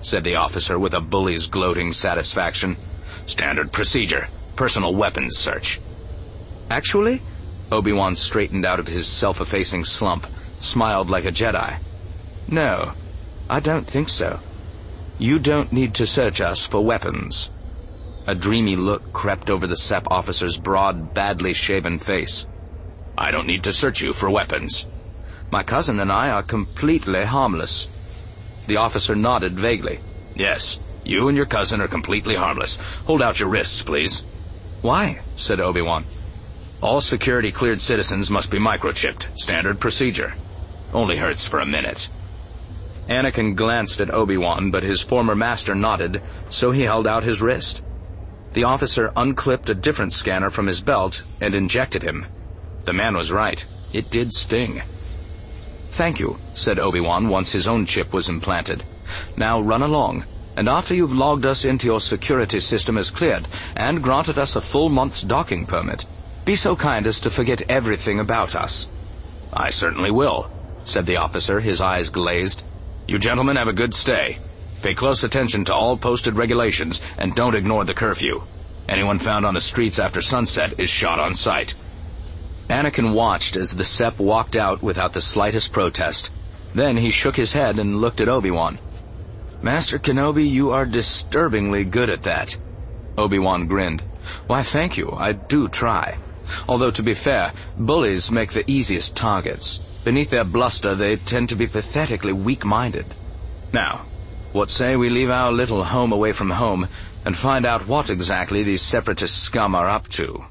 said the officer with a bully's gloating satisfaction. "Standard procedure. Personal weapons search." "Actually?" Obi-Wan straightened out of his self-effacing slump, smiled like a Jedi. "No, I don't think so. You don't need to search us for weapons." A dreamy look crept over the SEP officer's broad, badly shaven face. "I don't need to search you for weapons." "My cousin and I are completely harmless." The officer nodded vaguely. "Yes, you and your cousin are completely harmless. Hold out your wrists, please." "Why?" said Obi-Wan. "All security-cleared citizens must be microchipped. Standard procedure. Only hurts for a minute." Anakin glanced at Obi-Wan, but his former master nodded, so he held out his wrist. The officer unclipped a different scanner from his belt and injected him. The man was right. It did sting. "Thank you," said Obi-Wan once his own chip was implanted. "Now run along, and after you've logged us into your security system as cleared and granted us a full month's docking permit, be so kind as to forget everything about us." "I certainly will," said the officer, his eyes glazed. "You gentlemen have a good stay. Pay close attention to all posted regulations and don't ignore the curfew. Anyone found on the streets after sunset is shot on sight." Anakin watched as the SEP walked out without the slightest protest. Then he shook his head and looked at Obi-Wan. "Master Kenobi, you are disturbingly good at that." Obi-Wan grinned. "Why, thank you. I do try. Although, to be fair, bullies make the easiest targets. Beneath their bluster, they tend to be pathetically weak-minded. Now, what say we leave our little home away from home and find out what exactly these separatist scum are up to?"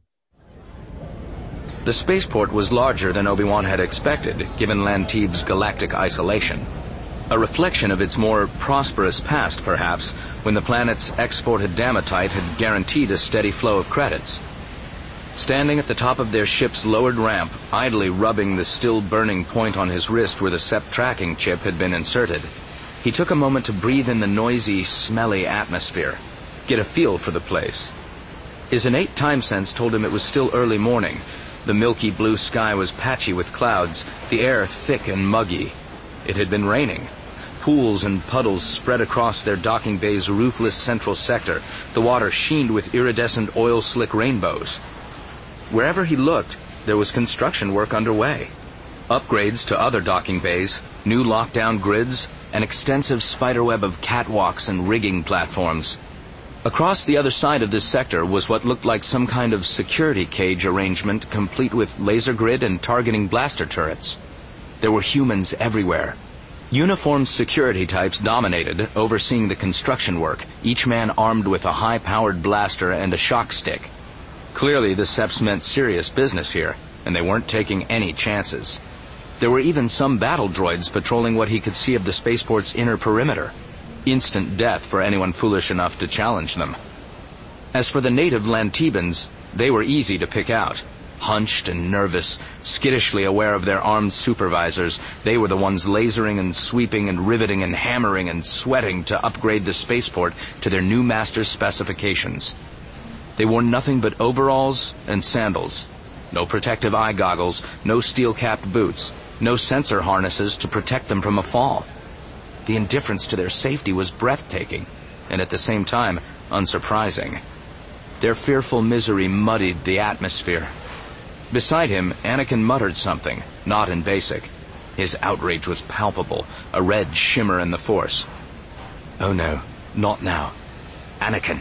The spaceport was larger than Obi-Wan had expected, given Lantib's galactic isolation. A reflection of its more prosperous past, perhaps, when the planet's exported damatite had guaranteed a steady flow of credits. Standing at the top of their ship's lowered ramp, idly rubbing the still-burning point on his wrist where the SEP tracking chip had been inserted, he took a moment to breathe in the noisy, smelly atmosphere, get a feel for the place. His innate time sense told him it was still early morning. The milky blue sky was patchy with clouds, the air thick and muggy. It had been raining. Pools and puddles spread across their docking bay's roofless central sector. The water sheened with iridescent oil-slick rainbows. Wherever he looked, there was construction work underway. Upgrades to other docking bays, new lockdown grids, an extensive spiderweb of catwalks and rigging platforms. Across the other side of this sector was what looked like some kind of security cage arrangement, complete with laser grid and targeting blaster turrets. There were humans everywhere. Uniformed security types dominated, overseeing the construction work, each man armed with a high-powered blaster and a shock stick. Clearly, the SEPs meant serious business here, and they weren't taking any chances. There were even some battle droids patrolling what he could see of the spaceport's inner perimeter. Instant death for anyone foolish enough to challenge them. As for the native Lantibans, they were easy to pick out. Hunched and nervous, skittishly aware of their armed supervisors, they were the ones lasering and sweeping and riveting and hammering and sweating to upgrade the spaceport to their new master's specifications. They wore nothing but overalls and sandals. No protective eye goggles, no steel-capped boots, no sensor harnesses to protect them from a fall. The indifference to their safety was breathtaking, and at the same time, unsurprising. Their fearful misery muddied the atmosphere. Beside him, Anakin muttered something, not in Basic. His outrage was palpable, a red shimmer in the Force. "Oh no, not now. Anakin."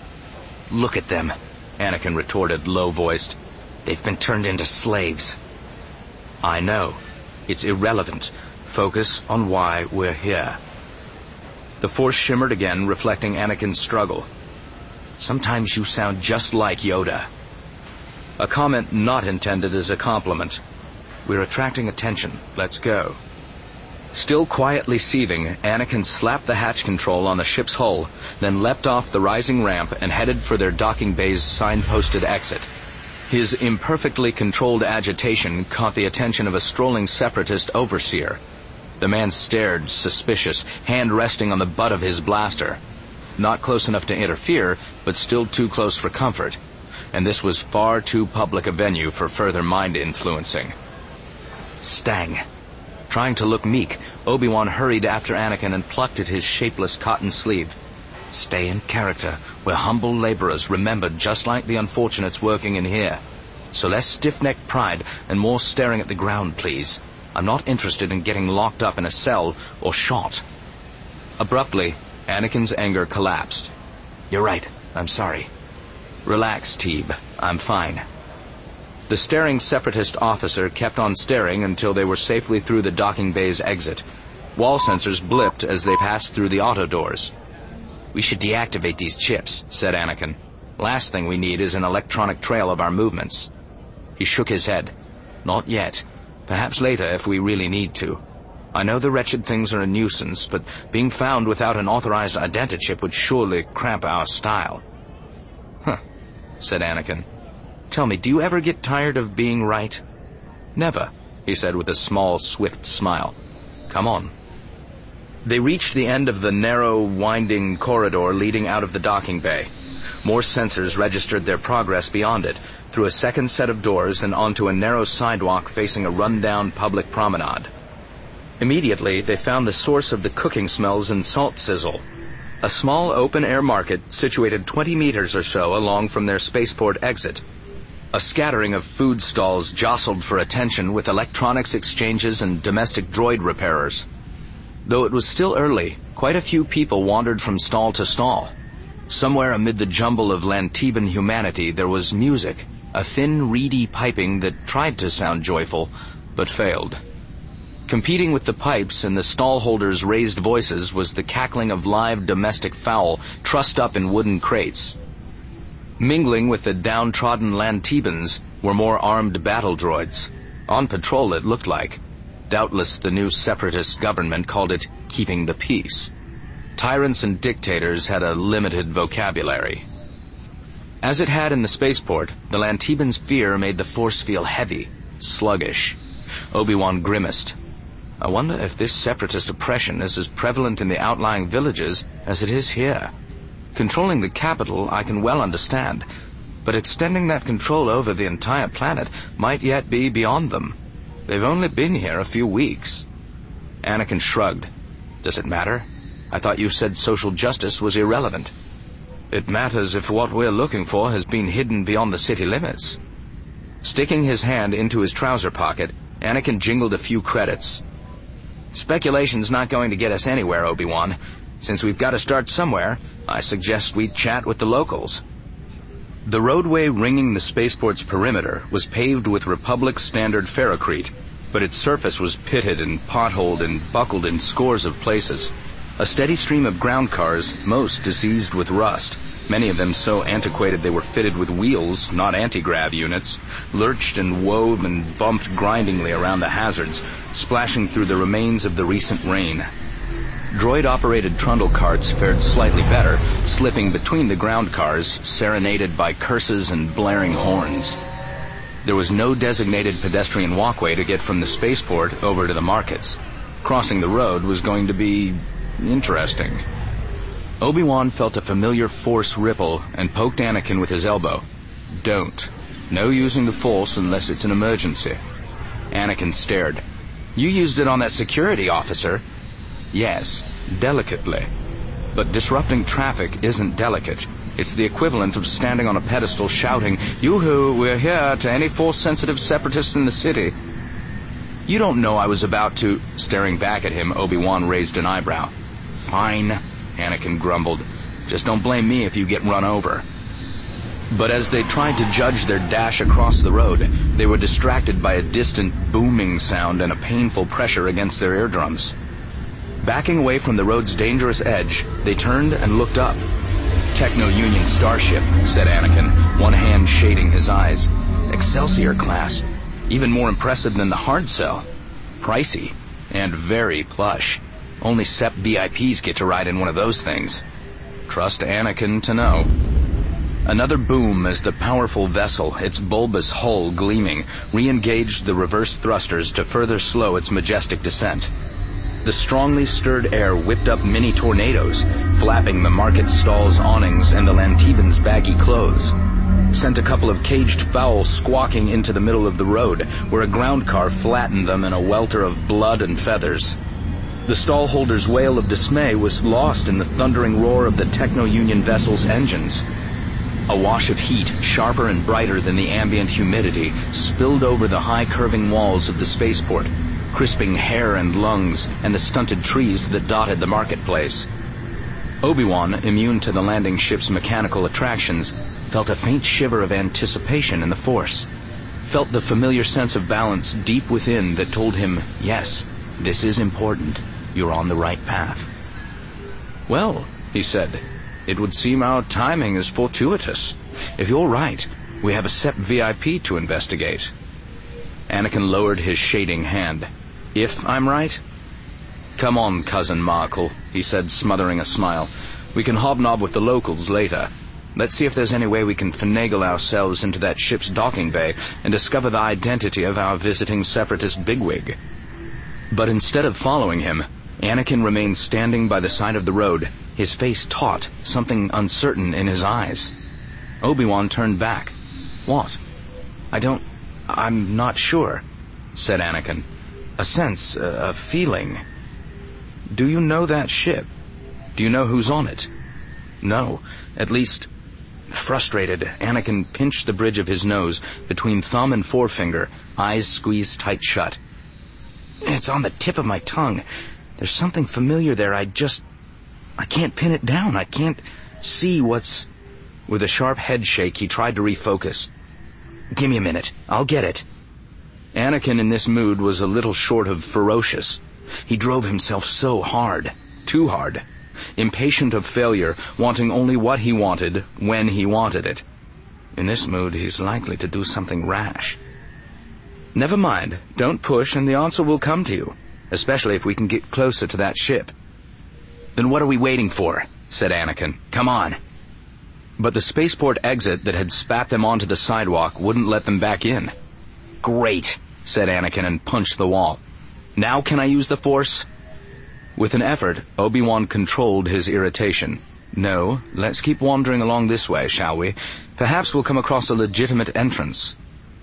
"Look at them," Anakin retorted, low-voiced. "They've been turned into slaves." "I know. It's irrelevant. Focus on why we're here." The Force shimmered again, reflecting Anakin's struggle. "Sometimes you sound just like Yoda." A comment not intended as a compliment. "We're attracting attention. Let's go." Still quietly seething, Anakin slapped the hatch control on the ship's hull, then leapt off the rising ramp and headed for their docking bay's signposted exit. His imperfectly controlled agitation caught the attention of a strolling separatist overseer. The man stared, suspicious, hand resting on the butt of his blaster. Not close enough to interfere, but still too close for comfort. And this was far too public a venue for further mind-influencing. "Stang." Trying to look meek, Obi-Wan hurried after Anakin and plucked at his shapeless cotton sleeve. Stay in character. We're humble laborers, remembered just like the unfortunates working in here. So less stiff-necked pride and more staring at the ground, please. I'm not interested in getting locked up in a cell or shot. Abruptly, Anakin's anger collapsed. You're right. I'm sorry. Relax, Teeb. I'm fine. The staring Separatist officer kept on staring until they were safely through the docking bay's exit. Wall sensors blipped as they passed through the auto doors. We should deactivate these chips, said Anakin. Last thing we need is an electronic trail of our movements. He shook his head. Not yet. Perhaps later if we really need to. I know the wretched things are a nuisance, but being found without an authorized identichip would surely cramp our style. Huh, said Anakin. Tell me, do you ever get tired of being right? Never, he said with a small, swift smile. Come on. They reached the end of the narrow, winding corridor leading out of the docking bay. More sensors registered their progress beyond it, through a second set of doors and onto a narrow sidewalk facing a run-down public promenade. Immediately, they found the source of the cooking smells and salt sizzle. A small open-air market situated 20 meters or so along from their spaceport exit. A scattering of food stalls jostled for attention with electronics exchanges and domestic droid repairers. Though it was still early, quite a few people wandered from stall to stall. Somewhere amid the jumble of Lanteban humanity there was music, a thin, reedy piping that tried to sound joyful, but failed. Competing with the pipes and the stallholders' raised voices was the cackling of live domestic fowl trussed up in wooden crates. Mingling with the downtrodden Lantebans were more armed battle droids. On patrol, it looked like. Doubtless the new separatist government called it keeping the peace. Tyrants and dictators had a limited vocabulary. As it had in the spaceport, the Lantebans' fear made the force feel heavy, sluggish. Obi-Wan grimaced. I wonder if this separatist oppression is as prevalent in the outlying villages as it is here. Controlling the capital I can well understand, but extending that control over the entire planet might yet be beyond them. They've only been here a few weeks. Anakin shrugged. Does it matter? I thought you said social justice was irrelevant. It matters if what we're looking for has been hidden beyond the city limits. Sticking his hand into his trouser pocket, Anakin jingled a few credits. Speculation's not going to get us anywhere, Obi-Wan. Since we've got to start somewhere, I suggest we chat with the locals. The roadway ringing the spaceport's perimeter was paved with Republic standard ferrocrete, but its surface was pitted and potholed and buckled in scores of places. A steady stream of ground cars, most diseased with rust, many of them so antiquated they were fitted with wheels, not anti-grav units, lurched and wove and bumped grindingly around the hazards, splashing through the remains of the recent rain. Droid-operated trundle carts fared slightly better, slipping between the ground cars, serenaded by curses and blaring horns. There was no designated pedestrian walkway to get from the spaceport over to the markets. Crossing the road was going to be interesting. Obi-Wan felt a familiar force ripple and poked Anakin with his elbow. Don't. No using the Force unless it's an emergency. Anakin stared. You used it on that security officer. Yes, delicately. But disrupting traffic isn't delicate. It's the equivalent of standing on a pedestal shouting, "Yoo-hoo, we're here," to any Force-sensitive separatists in the city. You don't know I was about to... Staring back at him, Obi-Wan raised an eyebrow. Fine, Anakin grumbled. Just don't blame me if you get run over. But as they tried to judge their dash across the road, they were distracted by a distant booming sound and a painful pressure against their eardrums. Backing away from the road's dangerous edge, they turned and looked up. Techno-Union starship, said Anakin, one hand shading his eyes. Excelsior class. Even more impressive than the hard cell. Pricey. And very plush. Only SEP VIPs get to ride in one of those things. Trust Anakin to know. Another boom as the powerful vessel, its bulbous hull gleaming, re-engaged the reverse thrusters to further slow its majestic descent. The strongly stirred air whipped up mini tornadoes, flapping the market stall's awnings and the Lantebans' baggy clothes. sent a couple of caged fowl squawking into the middle of the road, where a ground car flattened them in a welter of blood and feathers. The stallholder's wail of dismay was lost in the thundering roar of the Techno-Union vessel's engines. A wash of heat, sharper and brighter than the ambient humidity, spilled over the high curving walls of the spaceport, crisping hair and lungs and the stunted trees that dotted the marketplace. Obi-Wan, immune to the landing ship's mechanical attractions, felt a faint shiver of anticipation in the Force, felt the familiar sense of balance deep within that told him, yes, this is important. You're on the right path. Well, he said, it would seem our timing is fortuitous. If you're right, we have a SEP VIP to investigate. Anakin lowered his shading hand. If I'm right? Come on, Cousin Markle, he said, smothering a smile. We can hobnob with the locals later. Let's see if there's any way we can finagle ourselves into that ship's docking bay and discover the identity of our visiting separatist bigwig. But instead of following him, Anakin remained standing by the side of the road, his face taut, something uncertain in his eyes. Obi-Wan turned back. What? I'm not sure, said Anakin. A sense, a feeling. Do you know that ship? Do you know who's on it? No, at least... Frustrated, Anakin pinched the bridge of his nose between thumb and forefinger, eyes squeezed tight shut. It's on the tip of my tongue. There's something familiar there. I can't pin it down. I can't see what's... With a sharp head shake, he tried to refocus. Give me a minute. I'll get it. Anakin in this mood was a little short of ferocious. He drove himself so hard. Too hard. Impatient of failure, wanting only what he wanted, when he wanted it. In this mood, he's likely to do something rash. Never mind. Don't push, and the answer will come to you, especially if we can get closer to that ship. Then what are we waiting for? Said Anakin. Come on. But the spaceport exit that had spat them onto the sidewalk wouldn't let them back in. Great, said Anakin and punched the wall. Now can I use the Force? With an effort, Obi-Wan controlled his irritation. No, let's keep wandering along this way, shall we? Perhaps we'll come across a legitimate entrance.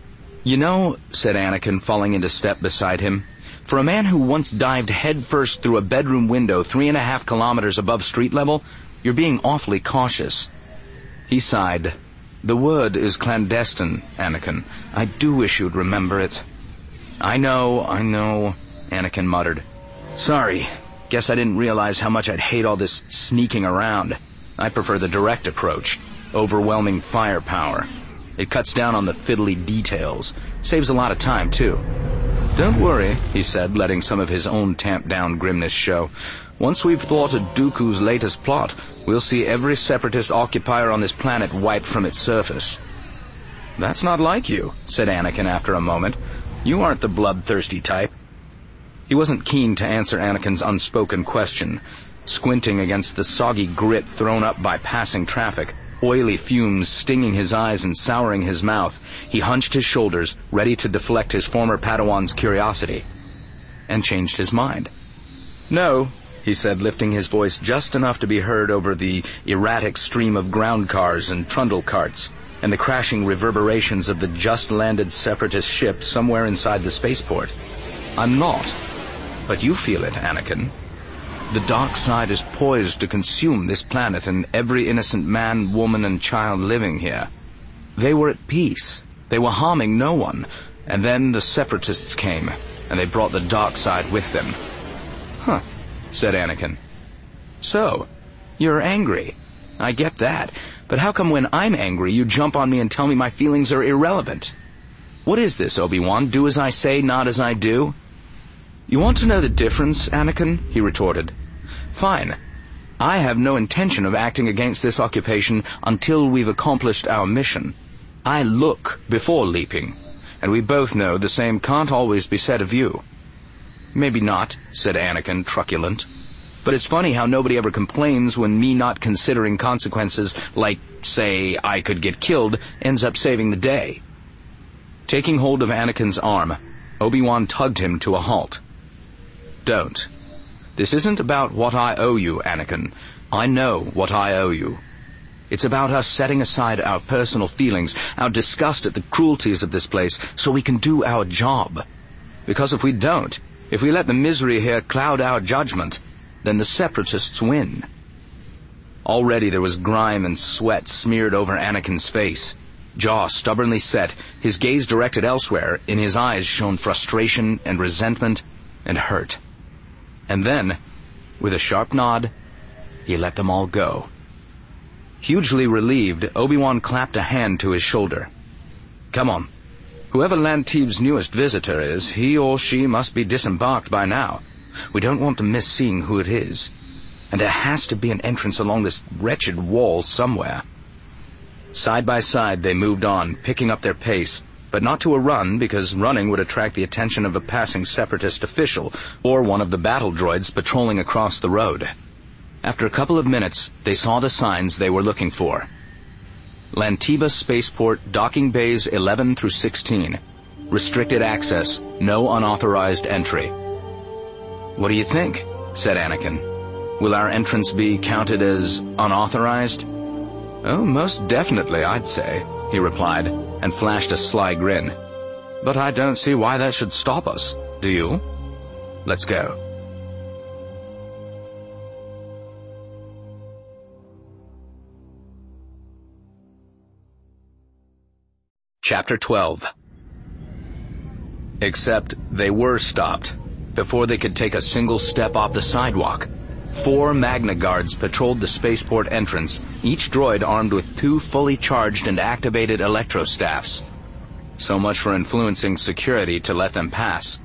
You know, said Anakin, falling into step beside him, for a man who once dived headfirst through a bedroom window 3.5 kilometers above street level, you're being awfully cautious. He sighed. The word is clandestine, Anakin. I do wish you'd remember it. I know, Anakin muttered. Sorry. Guess I didn't realize how much I'd hate all this sneaking around. I prefer the direct approach. Overwhelming firepower. It cuts down on the fiddly details. Saves a lot of time, too. Don't worry, he said, letting some of his own tamped-down grimness show. Once we've thwarted Dooku's latest plot, we'll see every separatist occupier on this planet wiped from its surface. That's not like you, said Anakin after a moment. You aren't the bloodthirsty type. He wasn't keen to answer Anakin's unspoken question. Squinting against the soggy grit thrown up by passing traffic, oily fumes stinging his eyes and souring his mouth, he hunched his shoulders, ready to deflect his former Padawan's curiosity. And changed his mind. No, he said, lifting his voice just enough to be heard over the erratic stream of ground cars and trundle carts, and the crashing reverberations of the just-landed separatist ship somewhere inside the spaceport. I'm not. But you feel it, Anakin. The dark side is poised to consume this planet and every innocent man, woman, and child living here. They were at peace. They were harming no one. And then the separatists came, and they brought the dark side with them. Huh, said Anakin. So, you're angry. I get that. But how come when I'm angry you jump on me and tell me my feelings are irrelevant? What is this, Obi-Wan? Do as I say, not as I do? You want to know the difference, Anakin? He retorted. Fine. I have no intention of acting against this occupation until we've accomplished our mission. I look before leaping, and we both know the same can't always be said of you. Maybe not, said Anakin, truculent. But it's funny how nobody ever complains when me not considering consequences, like, say, I could get killed, ends up saving the day. Taking hold of Anakin's arm, Obi-Wan tugged him to a halt. Don't. This isn't about what I owe you, Anakin. I know what I owe you. It's about us setting aside our personal feelings, our disgust at the cruelties of this place, so we can do our job. Because if we don't, if we let the misery here cloud our judgment, then the Separatists win. Already there was grime and sweat smeared over Anakin's face. Jaw stubbornly set, his gaze directed elsewhere, in his eyes shone frustration and resentment and hurt. And then, with a sharp nod, he let them all go. Hugely relieved, Obi-Wan clapped a hand to his shoulder. Come on. Whoever Lantib's newest visitor is, he or she must be disembarked by now. We don't want to miss seeing who it is. And there has to be an entrance along this wretched wall somewhere. Side by side they moved on, picking up their pace, but not to a run, because running would attract the attention of a passing Separatist official, or one of the battle droids patrolling across the road. After a couple of minutes, they saw the signs they were looking for. Lantiba Spaceport, docking bays 11 through 16. Restricted access, no unauthorized entry. What do you think? Said Anakin. Will our entrance be counted as unauthorized? Oh, most definitely, I'd say, he replied, and flashed a sly grin. But I don't see why that should stop us, do you? Let's go. Chapter 12. Except they were stopped before they could take a single step off the sidewalk. 4 Magna Guards patrolled the spaceport entrance, each droid armed with 2 fully charged and activated electrostaffs. So much for influencing security to let them pass.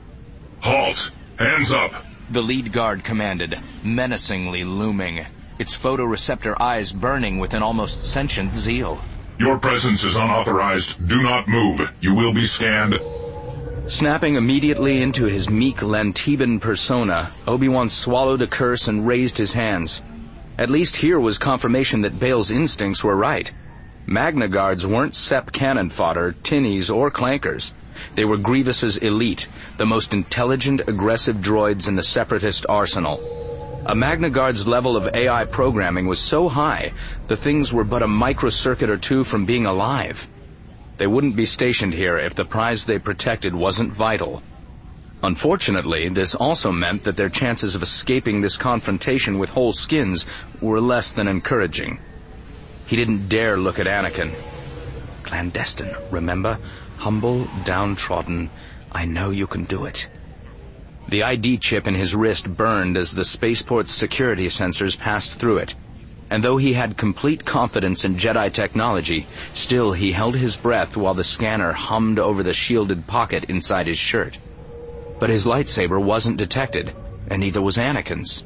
Halt! Hands up! The lead guard commanded, menacingly looming, its photoreceptor eyes burning with an almost sentient zeal. Your presence is unauthorized. Do not move. You will be scanned. Snapping immediately into his meek Lantiban persona, Obi-Wan swallowed a curse and raised his hands. At least here was confirmation that Bail's instincts were right. Magna Guards weren't Sep cannon fodder, tinnies, or clankers. They were Grievous's elite, the most intelligent, aggressive droids in the Separatist arsenal. A Magna Guard's level of AI programming was so high, the things were but a microcircuit or two from being alive. They wouldn't be stationed here if the prize they protected wasn't vital. Unfortunately, this also meant that their chances of escaping this confrontation with whole skins were less than encouraging. He didn't dare look at Anakin. Clandestine, remember? Humble, downtrodden. I know you can do it. The ID chip in his wrist burned as the spaceport's security sensors passed through it. And though he had complete confidence in Jedi technology, still he held his breath while the scanner hummed over the shielded pocket inside his shirt. But his lightsaber wasn't detected, and neither was Anakin's.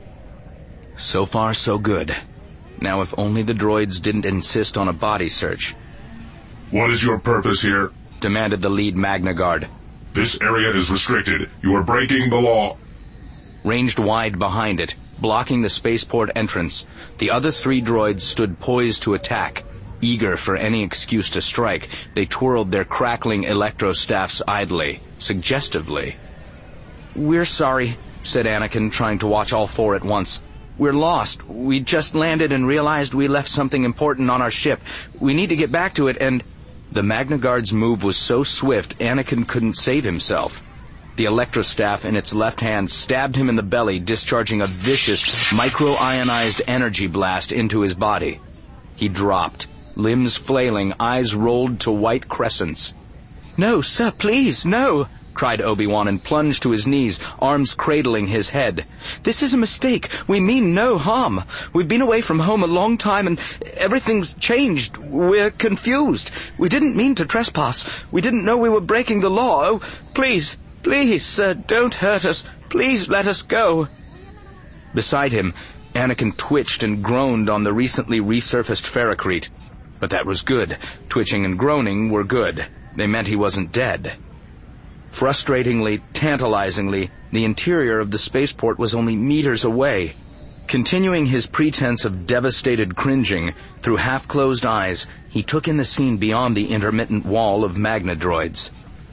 So far, so good. Now if only the droids didn't insist on a body search. What is your purpose here? Demanded the lead Magna Guard. This area is restricted. You are breaking the law. Ranged wide behind it, blocking the spaceport entrance, the other 3 droids stood poised to attack. Eager for any excuse to strike, they twirled their crackling electrostaffs idly, suggestively. We're sorry, said Anakin, trying to watch all 4 at once. We're lost. We just landed and realized we left something important on our ship. We need to get back to it and... The Magna Guard's move was so swift, Anakin couldn't save himself. The electrostaff in its left hand stabbed him in the belly, discharging a vicious, micro-ionized energy blast into his body. He dropped, limbs flailing, eyes rolled to white crescents. No, sir, please, no! Cried Obi-Wan and plunged to his knees, arms cradling his head. This is a mistake. We mean no harm. We've been away from home a long time and everything's changed. We're confused. We didn't mean to trespass. We didn't know we were breaking the law. Oh, please, sir, don't hurt us. Please let us go. Beside him, Anakin twitched and groaned on the recently resurfaced Ferrocrete. But that was good. Twitching and groaning were good. They meant he wasn't dead. Frustratingly, tantalizingly, the interior of the spaceport was only meters away. Continuing his pretense of devastated cringing, through half-closed eyes, he took in the scene beyond the intermittent wall of Magna droids.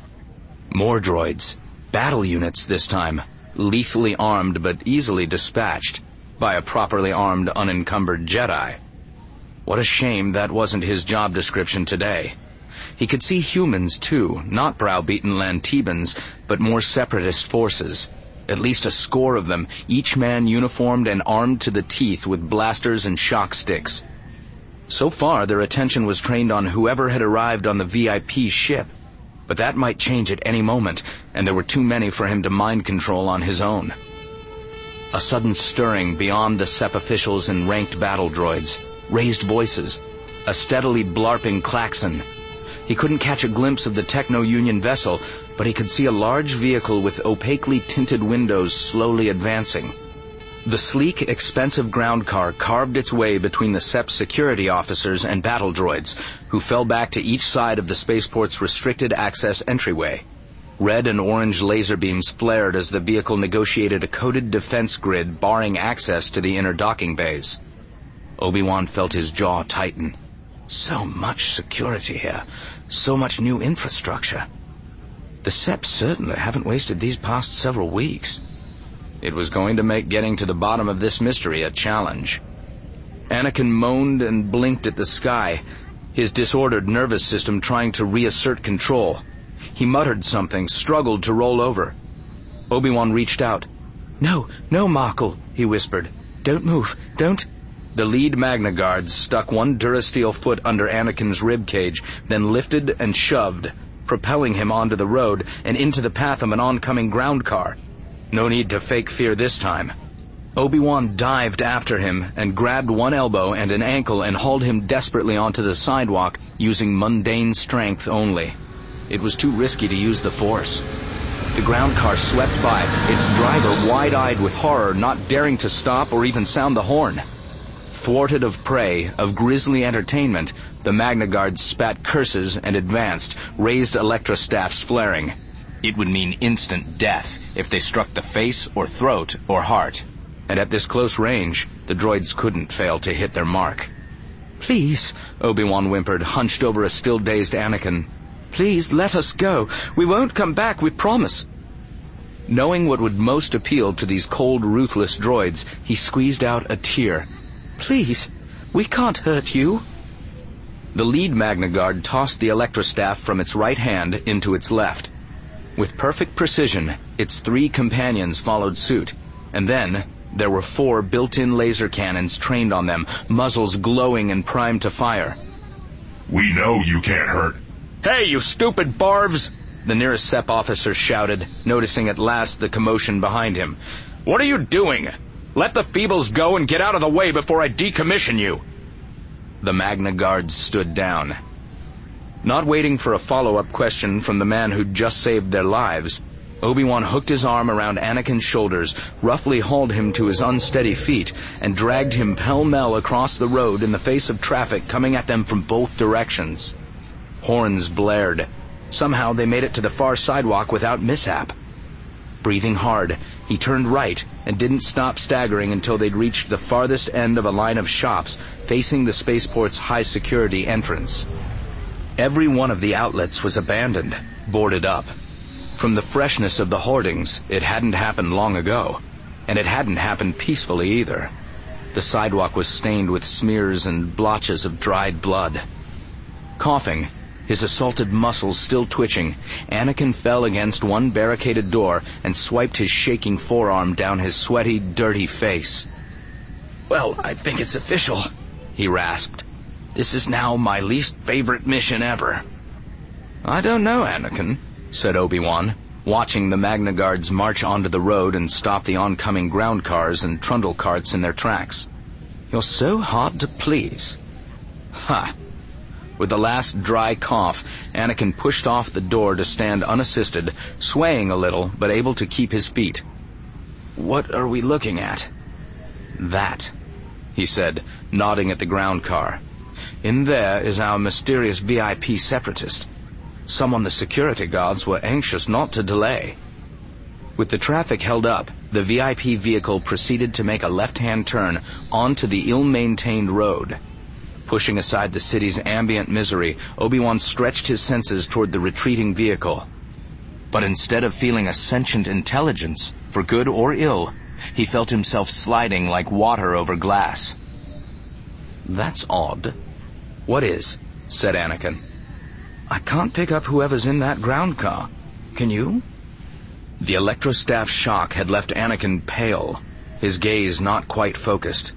More droids. Battle units this time. Lethally armed but easily dispatched by a properly armed, unencumbered Jedi. What a shame that wasn't his job description today. He could see humans, too, not browbeaten Lantebans, but more separatist forces. At least a score of them, each man uniformed and armed to the teeth with blasters and shock sticks. So far, their attention was trained on whoever had arrived on the VIP ship. But that might change at any moment, and there were too many for him to mind control on his own. A sudden stirring beyond the SEP officials and ranked battle droids. Raised voices. A steadily blarping klaxon. He couldn't catch a glimpse of the Techno-Union vessel, but he could see a large vehicle with opaquely tinted windows slowly advancing. The sleek, expensive ground car carved its way between the SEP security officers and battle droids, who fell back to each side of the spaceport's restricted access entryway. Red and orange laser beams flared as the vehicle negotiated a coded defense grid barring access to the inner docking bays. Obi-Wan felt his jaw tighten. So much security here. So much new infrastructure. The SEP certainly haven't wasted these past several weeks. It was going to make getting to the bottom of this mystery a challenge. Anakin moaned and blinked at the sky, his disordered nervous system trying to reassert control. He muttered something, struggled to roll over. Obi-Wan reached out. No, Markle, he whispered. Don't move, don't. The lead Magna Guards stuck one Durasteel foot under Anakin's ribcage, then lifted and shoved, propelling him onto the road and into the path of an oncoming ground car. No need to fake fear this time. Obi-Wan dived after him and grabbed one elbow and an ankle and hauled him desperately onto the sidewalk using mundane strength only. It was too risky to use the Force. The ground car swept by, its driver wide-eyed with horror, not daring to stop or even sound the horn. Thwarted of prey, of grisly entertainment, the Magna Guards spat curses and advanced, raised electrostaffs flaring. It would mean instant death if they struck the face or throat or heart. And at this close range, the droids couldn't fail to hit their mark. Please, Obi-Wan whimpered, hunched over a still-dazed Anakin. Please, let us go. We won't come back, we promise. Knowing what would most appeal to these cold, ruthless droids, he squeezed out a tear. Please, we can't hurt you. The lead Magna Guard tossed the electrostaff from its right hand into its left. With perfect precision, its 3 companions followed suit, and then there were 4 built-in laser cannons trained on them, muzzles glowing and primed to fire. We know you can't hurt. Hey, you stupid barvs! The nearest SEP officer shouted, noticing at last the commotion behind him. What are you doing? Let the Feebles go and get out of the way before I decommission you! The Magna Guards stood down. Not waiting for a follow-up question from the man who'd just saved their lives, Obi-Wan hooked his arm around Anakin's shoulders, roughly hauled him to his unsteady feet, and dragged him pell-mell across the road in the face of traffic coming at them from both directions. Horns blared. Somehow they made it to the far sidewalk without mishap. Breathing hard, he turned right and didn't stop staggering until they'd reached the farthest end of a line of shops facing the spaceport's high-security entrance. Every one of the outlets was abandoned, boarded up. From the freshness of the hoardings, it hadn't happened long ago, and it hadn't happened peacefully either. The sidewalk was stained with smears and blotches of dried blood. Coughing, his assaulted muscles still twitching, Anakin fell against one barricaded door and swiped his shaking forearm down his sweaty, dirty face. Well, I think it's official, he rasped. This is now my least favorite mission ever. I don't know, Anakin, said Obi-Wan, watching the Magna Guards march onto the road and stop the oncoming ground cars and trundle carts in their tracks. You're so hard to please. Ha! With the last dry cough, Anakin pushed off the door to stand unassisted, swaying a little, but able to keep his feet. What are we looking at? That, he said, nodding at the ground car. In there is our mysterious VIP separatist. Someone the security guards were anxious not to delay. With the traffic held up, the VIP vehicle proceeded to make a left-hand turn onto the ill-maintained road. Pushing aside the city's ambient misery, Obi-Wan stretched his senses toward the retreating vehicle. But instead of feeling a sentient intelligence, for good or ill, he felt himself sliding like water over glass. That's odd. What is? Said Anakin. I can't pick up whoever's in that ground car. Can you? The electrostaff shock had left Anakin pale, his gaze not quite focused.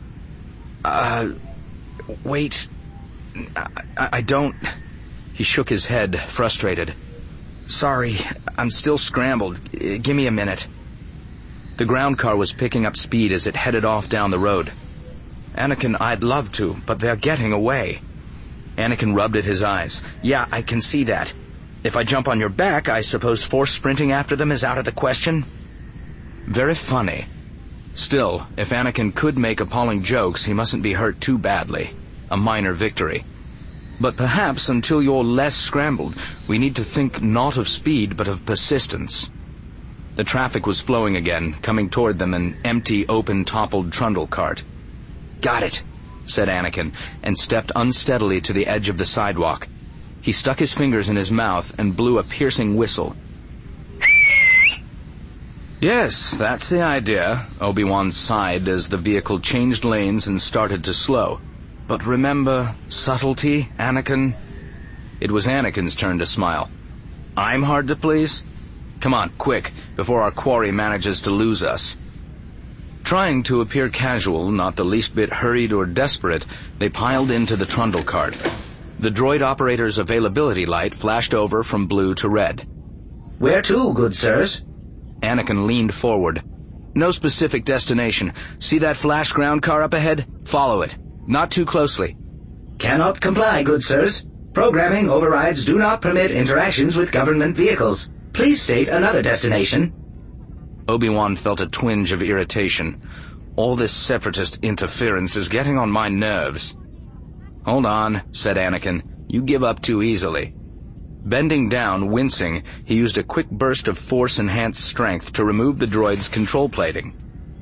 Wait. I don't... He shook his head, frustrated. Sorry, I'm still scrambled. Give me a minute. The ground car was picking up speed as it headed off down the road. Anakin, I'd love to, but they're getting away. Anakin rubbed at his eyes. Yeah, I can see that. If I jump on your back, I suppose force sprinting after them is out of the question? Very funny. Still, if Anakin could make appalling jokes, he mustn't be hurt too badly. A minor victory. But perhaps until you're less scrambled, we need to think not of speed, but of persistence. The traffic was flowing again, coming toward them an empty, open, toppled trundle cart. Got it, said Anakin, and stepped unsteadily to the edge of the sidewalk. He stuck his fingers in his mouth and blew a piercing whistle. Yes, that's the idea, Obi-Wan sighed as the vehicle changed lanes and started to slow. But remember, subtlety, Anakin? It was Anakin's turn to smile. I'm hard to please? Come on, quick, before our quarry manages to lose us. Trying to appear casual, not the least bit hurried or desperate, they piled into the trundle cart. The droid operator's availability light flashed over from blue to red. Where to, good sirs? Anakin leaned forward. No specific destination. See that flash ground car up ahead? Follow it. Not too closely. Cannot comply, good sirs. Programming overrides do not permit interactions with government vehicles. Please state another destination. Obi-Wan felt a twinge of irritation. All this separatist interference is getting on my nerves. Hold on, said Anakin. You give up too easily. Bending down, wincing, he used a quick burst of force-enhanced strength to remove the droid's control plating.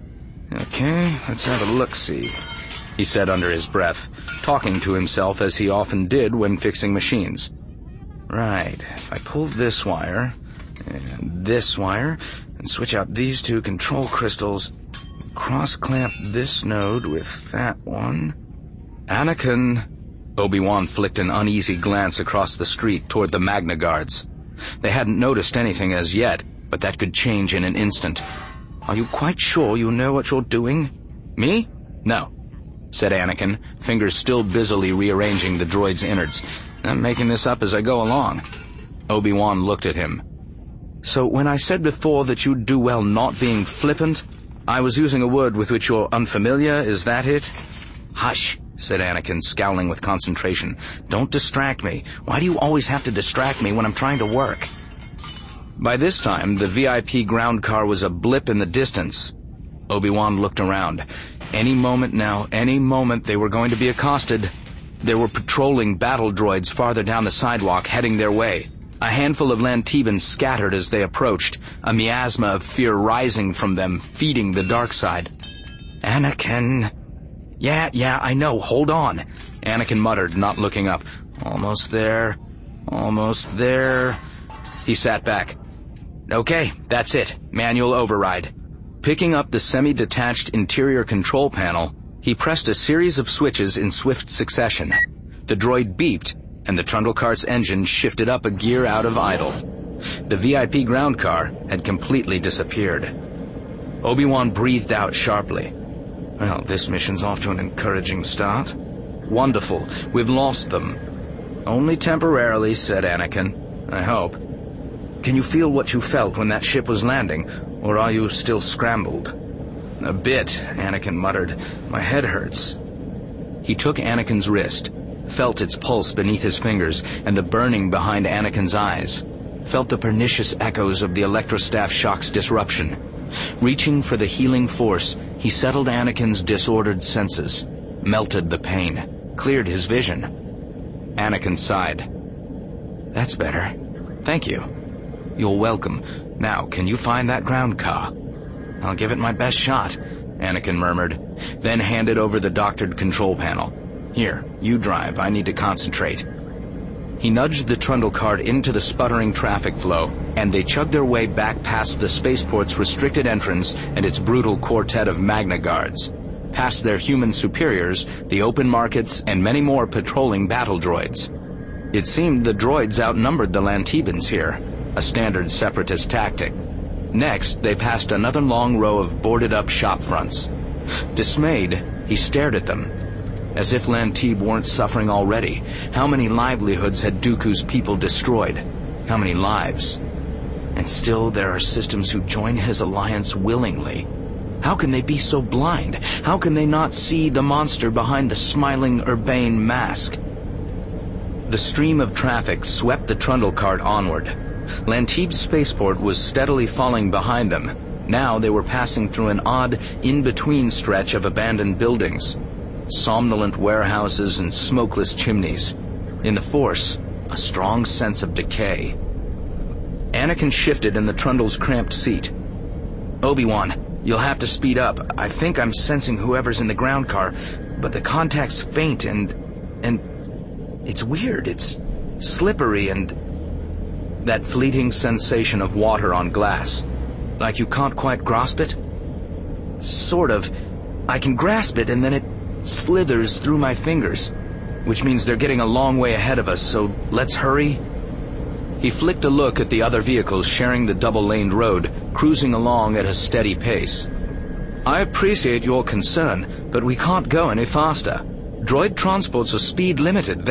Okay, let's have a look-see, he said under his breath, talking to himself as he often did when fixing machines. Right, if I pull this wire, and this wire, and switch out these two control crystals, cross-clamp this node with that one... Anakin... Obi-Wan flicked an uneasy glance across the street toward the Magna Guards. They hadn't noticed anything as yet, but that could change in an instant. Are you quite sure you know what you're doing? Me? No, said Anakin, fingers still busily rearranging the droid's innards. I'm making this up as I go along. Obi-Wan looked at him. So when I said before that you'd do well not being flippant, I was using a word with which you're unfamiliar, is that it? Hush, said Anakin, scowling with concentration. Don't distract me. Why do you always have to distract me when I'm trying to work? By this time, the VIP ground car was a blip in the distance. Obi-Wan looked around. Any moment now, any moment they were going to be accosted. There were patrolling battle droids farther down the sidewalk heading their way. A handful of Lantebans scattered as they approached, a miasma of fear rising from them, feeding the dark side. Anakin... Yeah, I know, hold on, Anakin muttered, not looking up. Almost there. He sat back. Okay, that's it. Manual override. Picking up the semi-detached interior control panel, he pressed a series of switches in swift succession. The droid beeped, and the trundle cart's engine shifted up a gear out of idle. The VIP ground car had completely disappeared. Obi-Wan breathed out sharply. Well, this mission's off to an encouraging start. Wonderful. We've lost them. Only temporarily, said Anakin. I hope. Can you feel what you felt when that ship was landing, or are you still scrambled? A bit, Anakin muttered. My head hurts. He took Anakin's wrist, felt its pulse beneath his fingers and the burning behind Anakin's eyes, felt the pernicious echoes of the electrostaff shock's disruption. Reaching for the healing force, he settled Anakin's disordered senses, melted the pain, cleared his vision. Anakin sighed. That's better. Thank you. You're welcome. Now, can you find that ground car? I'll give it my best shot, Anakin murmured, then handed over the doctored control panel. Here, you drive. I need to concentrate. He nudged the trundle cart into the sputtering traffic flow, and they chugged their way back past the spaceport's restricted entrance and its brutal quartet of Magna Guards. past their human superiors, the open markets, and many more patrolling battle droids. It seemed the droids outnumbered the Lantebans here, a standard separatist tactic. Next, they passed another long row of boarded-up shop fronts. Dismayed, he stared at them. As if Lanteb weren't suffering already, how many livelihoods had Dooku's people destroyed? How many lives? And still there are systems who join his alliance willingly. How can they be so blind? How can they not see the monster behind the smiling urbane mask? The stream of traffic swept the trundle cart onward. Lanteb's spaceport was steadily falling behind them. Now they were passing through an odd, in-between stretch of abandoned buildings. Somnolent warehouses and smokeless chimneys. In the Force, a strong sense of decay. Anakin shifted in the Trundle's cramped seat. "Obi-Wan, you'll have to speed up. I think I'm sensing whoever's in the ground car, but the contact's faint and it's weird. It's slippery and that fleeting sensation of water on glass. Like you can't quite grasp it? Sort of. I can grasp it and then it slithers through my fingers, which means they're getting a long way ahead of us, so let's hurry." He flicked a look at the other vehicles sharing the double-laned road, cruising along at a steady pace. "I appreciate your concern, but we can't go any faster. Droid transports are speed limited.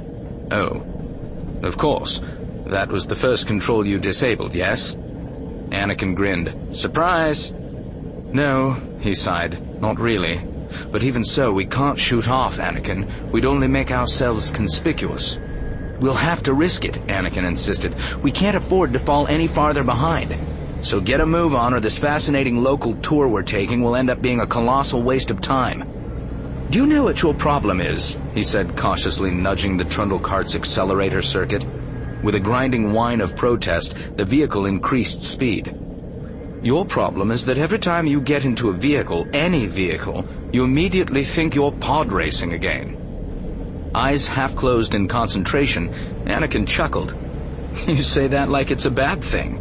Oh, of course. That was the first control you disabled, yes?" Anakin grinned. "Surprise!" "No," he sighed. "Not really. But even so, we can't shoot off, Anakin. We'd only make ourselves conspicuous." "We'll have to risk it," Anakin insisted. "We can't afford to fall any farther behind. So get a move on, or this fascinating local tour we're taking will end up being a colossal waste of time." "Do you know what your problem is?" he said, cautiously nudging the trundle cart's accelerator circuit. With a grinding whine of protest, the vehicle increased speed. "Your problem is that every time you get into a vehicle, any vehicle, you immediately think you're pod racing again." Eyes half closed in concentration, Anakin chuckled. "You say that like it's a bad thing."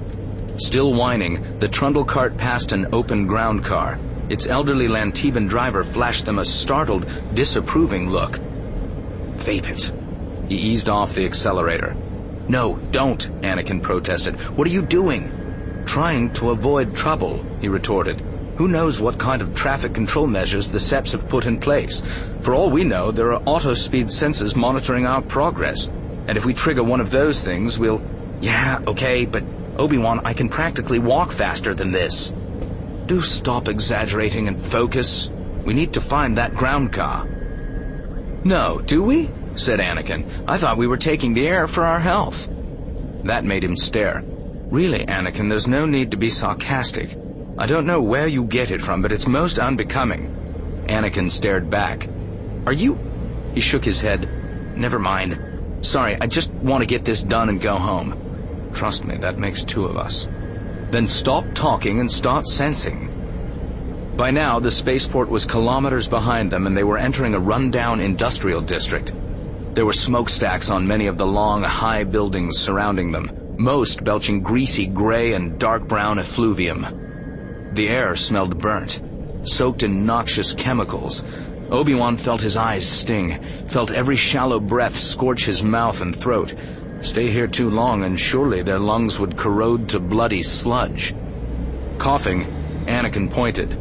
Still whining, the trundle cart passed an open ground car. Its elderly Lanteban driver flashed them a startled, disapproving look. "Vape it." He eased off the accelerator. "No, don't," Anakin protested. "What are you doing?" "Trying to avoid trouble," he retorted. "Who knows what kind of traffic control measures the Seps have put in place? For all we know, there are auto-speed sensors monitoring our progress. And if we trigger one of those things, we'll..." "Yeah, okay, but Obi-Wan, I can practically walk faster than this." "Do stop exaggerating and focus. We need to find that ground car." "No, do we?" said Anakin. "I thought we were taking the air for our health." That made him stare. "Really, Anakin, there's no need to be sarcastic. I don't know where you get it from, but it's most unbecoming." Anakin stared back. "Are you—" He shook his head. "Never mind. Sorry, I just want to get this done and go home. Trust me, that makes two of us." "Then stop talking and start sensing." By now, the spaceport was kilometers behind them, and they were entering a run-down industrial district. There were smokestacks on many of the long, high buildings surrounding them, most belching greasy gray and dark brown effluvium. The air smelled burnt, soaked in noxious chemicals. Obi-Wan felt his eyes sting, felt every shallow breath scorch his mouth and throat. Stay here too long and surely their lungs would corrode to bloody sludge. Coughing, Anakin pointed.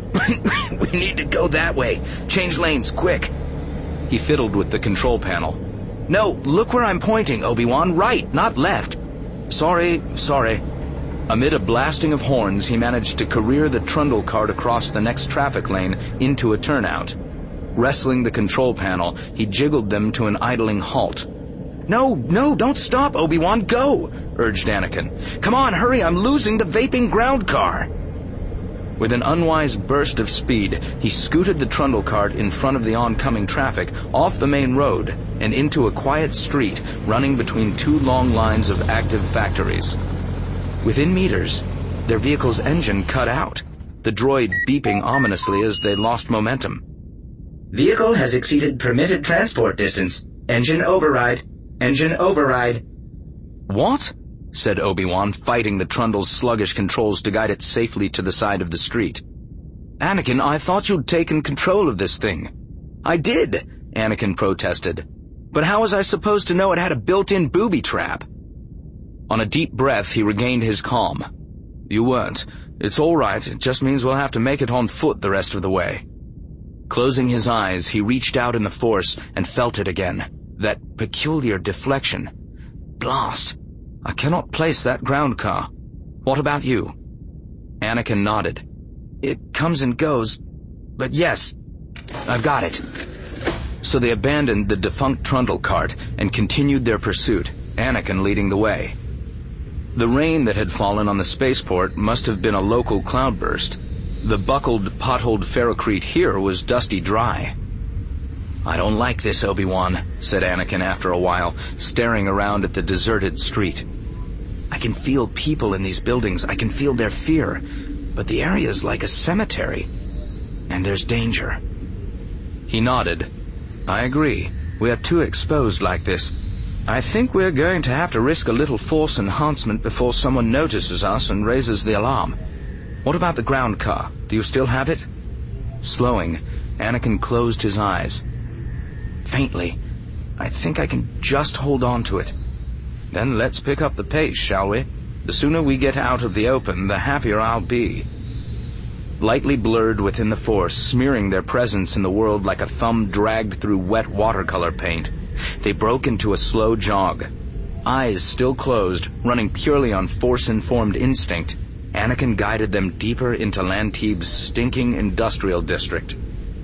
"We need to go that way. Change lanes, quick." He fiddled with the control panel. "No, look where I'm pointing, Obi-Wan. Right, not left." Sorry. Amid a blasting of horns, he managed to career the trundle cart across the next traffic lane into a turnout. Wrestling the control panel, he jiggled them to an idling halt. No, don't stop, Obi-Wan, go!" urged Anakin. "Come on, hurry, I'm losing the vaping ground car!" With an unwise burst of speed, he scooted the trundle cart in front of the oncoming traffic, off the main road, and into a quiet street running between two long lines of active factories. Within meters, their vehicle's engine cut out, the droid beeping ominously as they lost momentum. "Vehicle has exceeded permitted transport distance. Engine override. Engine override." "What?" said Obi-Wan, fighting the trundle's sluggish controls to guide it safely to the side of the street. Anakin, I thought you'd taken control of this thing. I did, Anakin protested. But how was I supposed to know it had a built-in booby trap? On a deep breath, he regained his calm. You weren't. It's all right. It just means we'll have to make it on foot the rest of the way. Closing his eyes, he reached out in the Force and felt it again. That peculiar deflection. Blast! I cannot place that ground car. What about you? Anakin nodded. It comes and goes, but yes, I've got it. So they abandoned the defunct trundle cart and continued their pursuit, Anakin leading the way. The rain that had fallen on the spaceport must have been a local cloudburst. The buckled, potholed ferrocrete here was dusty dry. I don't like this, Obi-Wan, said Anakin after a while, staring around at the deserted street. I can feel people in these buildings. I can feel their fear. But the area's like a cemetery. And there's danger. He nodded. I agree. We are too exposed like this. I think we're going to have to risk a little Force enhancement before someone notices us and raises the alarm. What about the ground car? Do you still have it? Slowing, Anakin closed his eyes. Faintly, I think I can just hold on to it. Then let's pick up the pace, shall we? The sooner we get out of the open, the happier I'll be. Lightly blurred within the Force, smearing their presence in the world like a thumb dragged through wet watercolor paint, they broke into a slow jog. Eyes still closed, running purely on Force-informed instinct, Anakin guided them deeper into Lantib's stinking industrial district.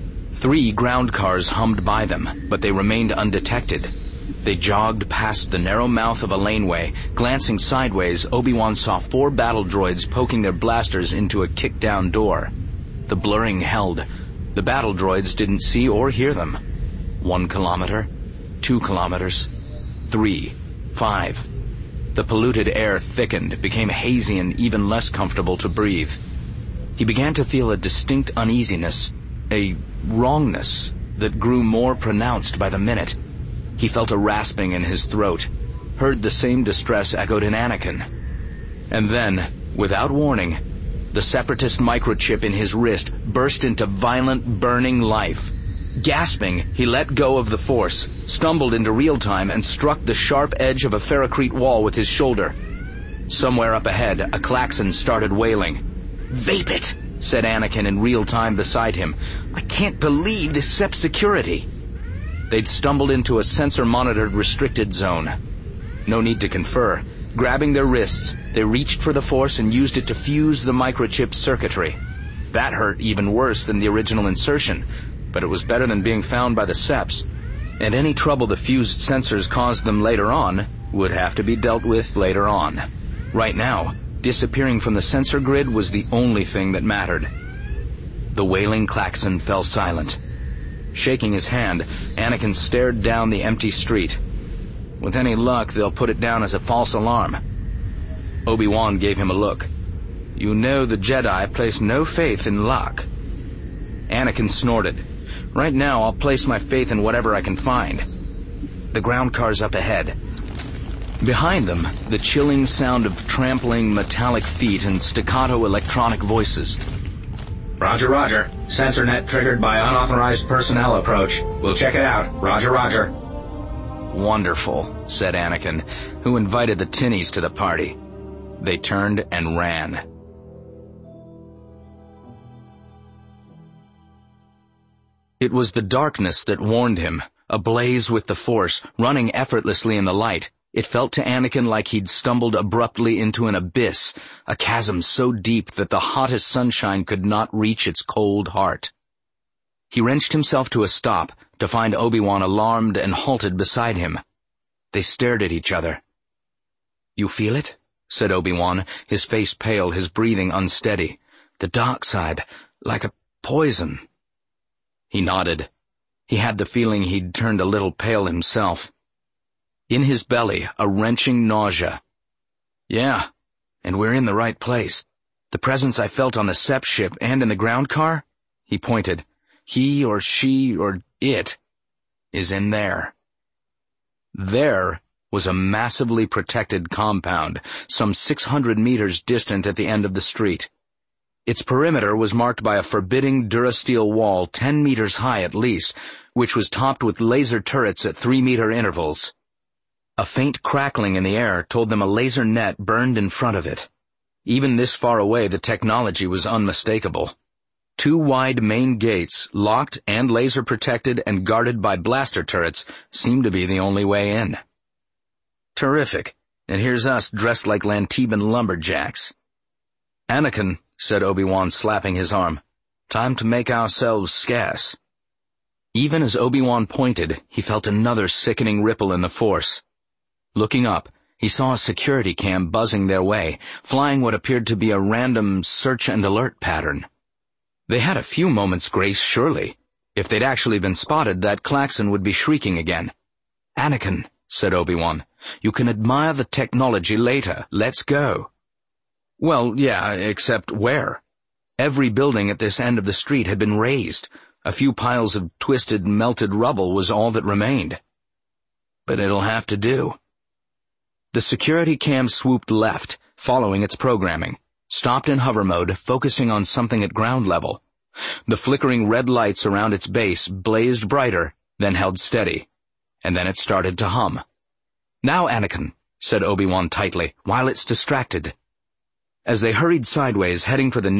3 ground cars hummed by them, but they remained undetected. They jogged past the narrow mouth of a laneway. Glancing sideways, Obi-Wan saw 4 battle droids poking their blasters into a kicked-down door. The blurring held. The battle droids didn't see or hear them. 1 kilometer, 2 kilometers, 3, 5. The polluted air thickened, became hazy and even less comfortable to breathe. He began to feel a distinct uneasiness, a wrongness that grew more pronounced by the minute. He felt a rasping in his throat, heard the same distress echoed in Anakin. And then, without warning, the Separatist microchip in his wrist burst into violent, burning life. Gasping, he let go of the Force, stumbled into real time, and struck the sharp edge of a ferrocrete wall with his shoulder. Somewhere up ahead, a klaxon started wailing. "Vape it," said Anakin in real time beside him. "I can't believe this Sep security." They'd stumbled into a sensor-monitored restricted zone. No need to confer. Grabbing their wrists, they reached for the Force and used it to fuse the microchip circuitry. That hurt even worse than the original insertion, but it was better than being found by the Seps. And any trouble the fused sensors caused them later on would have to be dealt with later on. Right now, disappearing from the sensor grid was the only thing that mattered. The wailing klaxon fell silent. Shaking his hand, Anakin stared down the empty street. With any luck, they'll put it down as a false alarm. Obi-Wan gave him a look. You know the Jedi place no faith in luck. Anakin snorted. Right now, I'll place my faith in whatever I can find. The ground car's up ahead. Behind them, the chilling sound of trampling metallic feet and staccato electronic voices. Roger, roger. Sensor net triggered by unauthorized personnel approach. We'll check it out. Roger, roger. Wonderful, said Anakin, who invited the tinnies to the party. They turned and ran. It was the darkness that warned him, ablaze with the Force, running effortlessly in the light. It felt to Anakin like he'd stumbled abruptly into an abyss, a chasm so deep that the hottest sunshine could not reach its cold heart. He wrenched himself to a stop, to find Obi-Wan alarmed and halted beside him. They stared at each other. You feel it? Said Obi-Wan, his face pale, his breathing unsteady. The dark side, like a poison. He nodded. He had the feeling he'd turned a little pale himself. In his belly, a wrenching nausea. Yeah, and we're in the right place. The presence I felt on the Sep ship and in the ground car? He pointed. He or she or it is in there. There was a massively protected compound, some 600 meters distant at the end of the street. Its perimeter was marked by a forbidding durasteel wall 10 meters high at least, which was topped with laser turrets at 3-meter intervals. A faint crackling in the air told them a laser net burned in front of it. Even this far away, the technology was unmistakable. 2 wide main gates, locked and laser-protected and guarded by blaster turrets, seemed to be the only way in. Terrific. And here's us dressed like Lanteban lumberjacks. Anakin, said Obi-Wan, slapping his arm. Time to make ourselves scarce. Even as Obi-Wan pointed, he felt another sickening ripple in the Force. Looking up, he saw a security cam buzzing their way, flying what appeared to be a random search and alert pattern. They had a few moments' grace, surely. If they'd actually been spotted, that klaxon would be shrieking again. Anakin, said Obi-Wan, you can admire the technology later. Let's go. Well, yeah, except where? Every building at this end of the street had been razed. A few piles of twisted, melted rubble was all that remained. But it'll have to do. The security cam swooped left, following its programming, stopped in hover mode, focusing on something at ground level. The flickering red lights around its base blazed brighter, then held steady, and then it started to hum. Now, Anakin, said Obi-Wan tightly, while it's distracted. As they hurried sideways, heading for the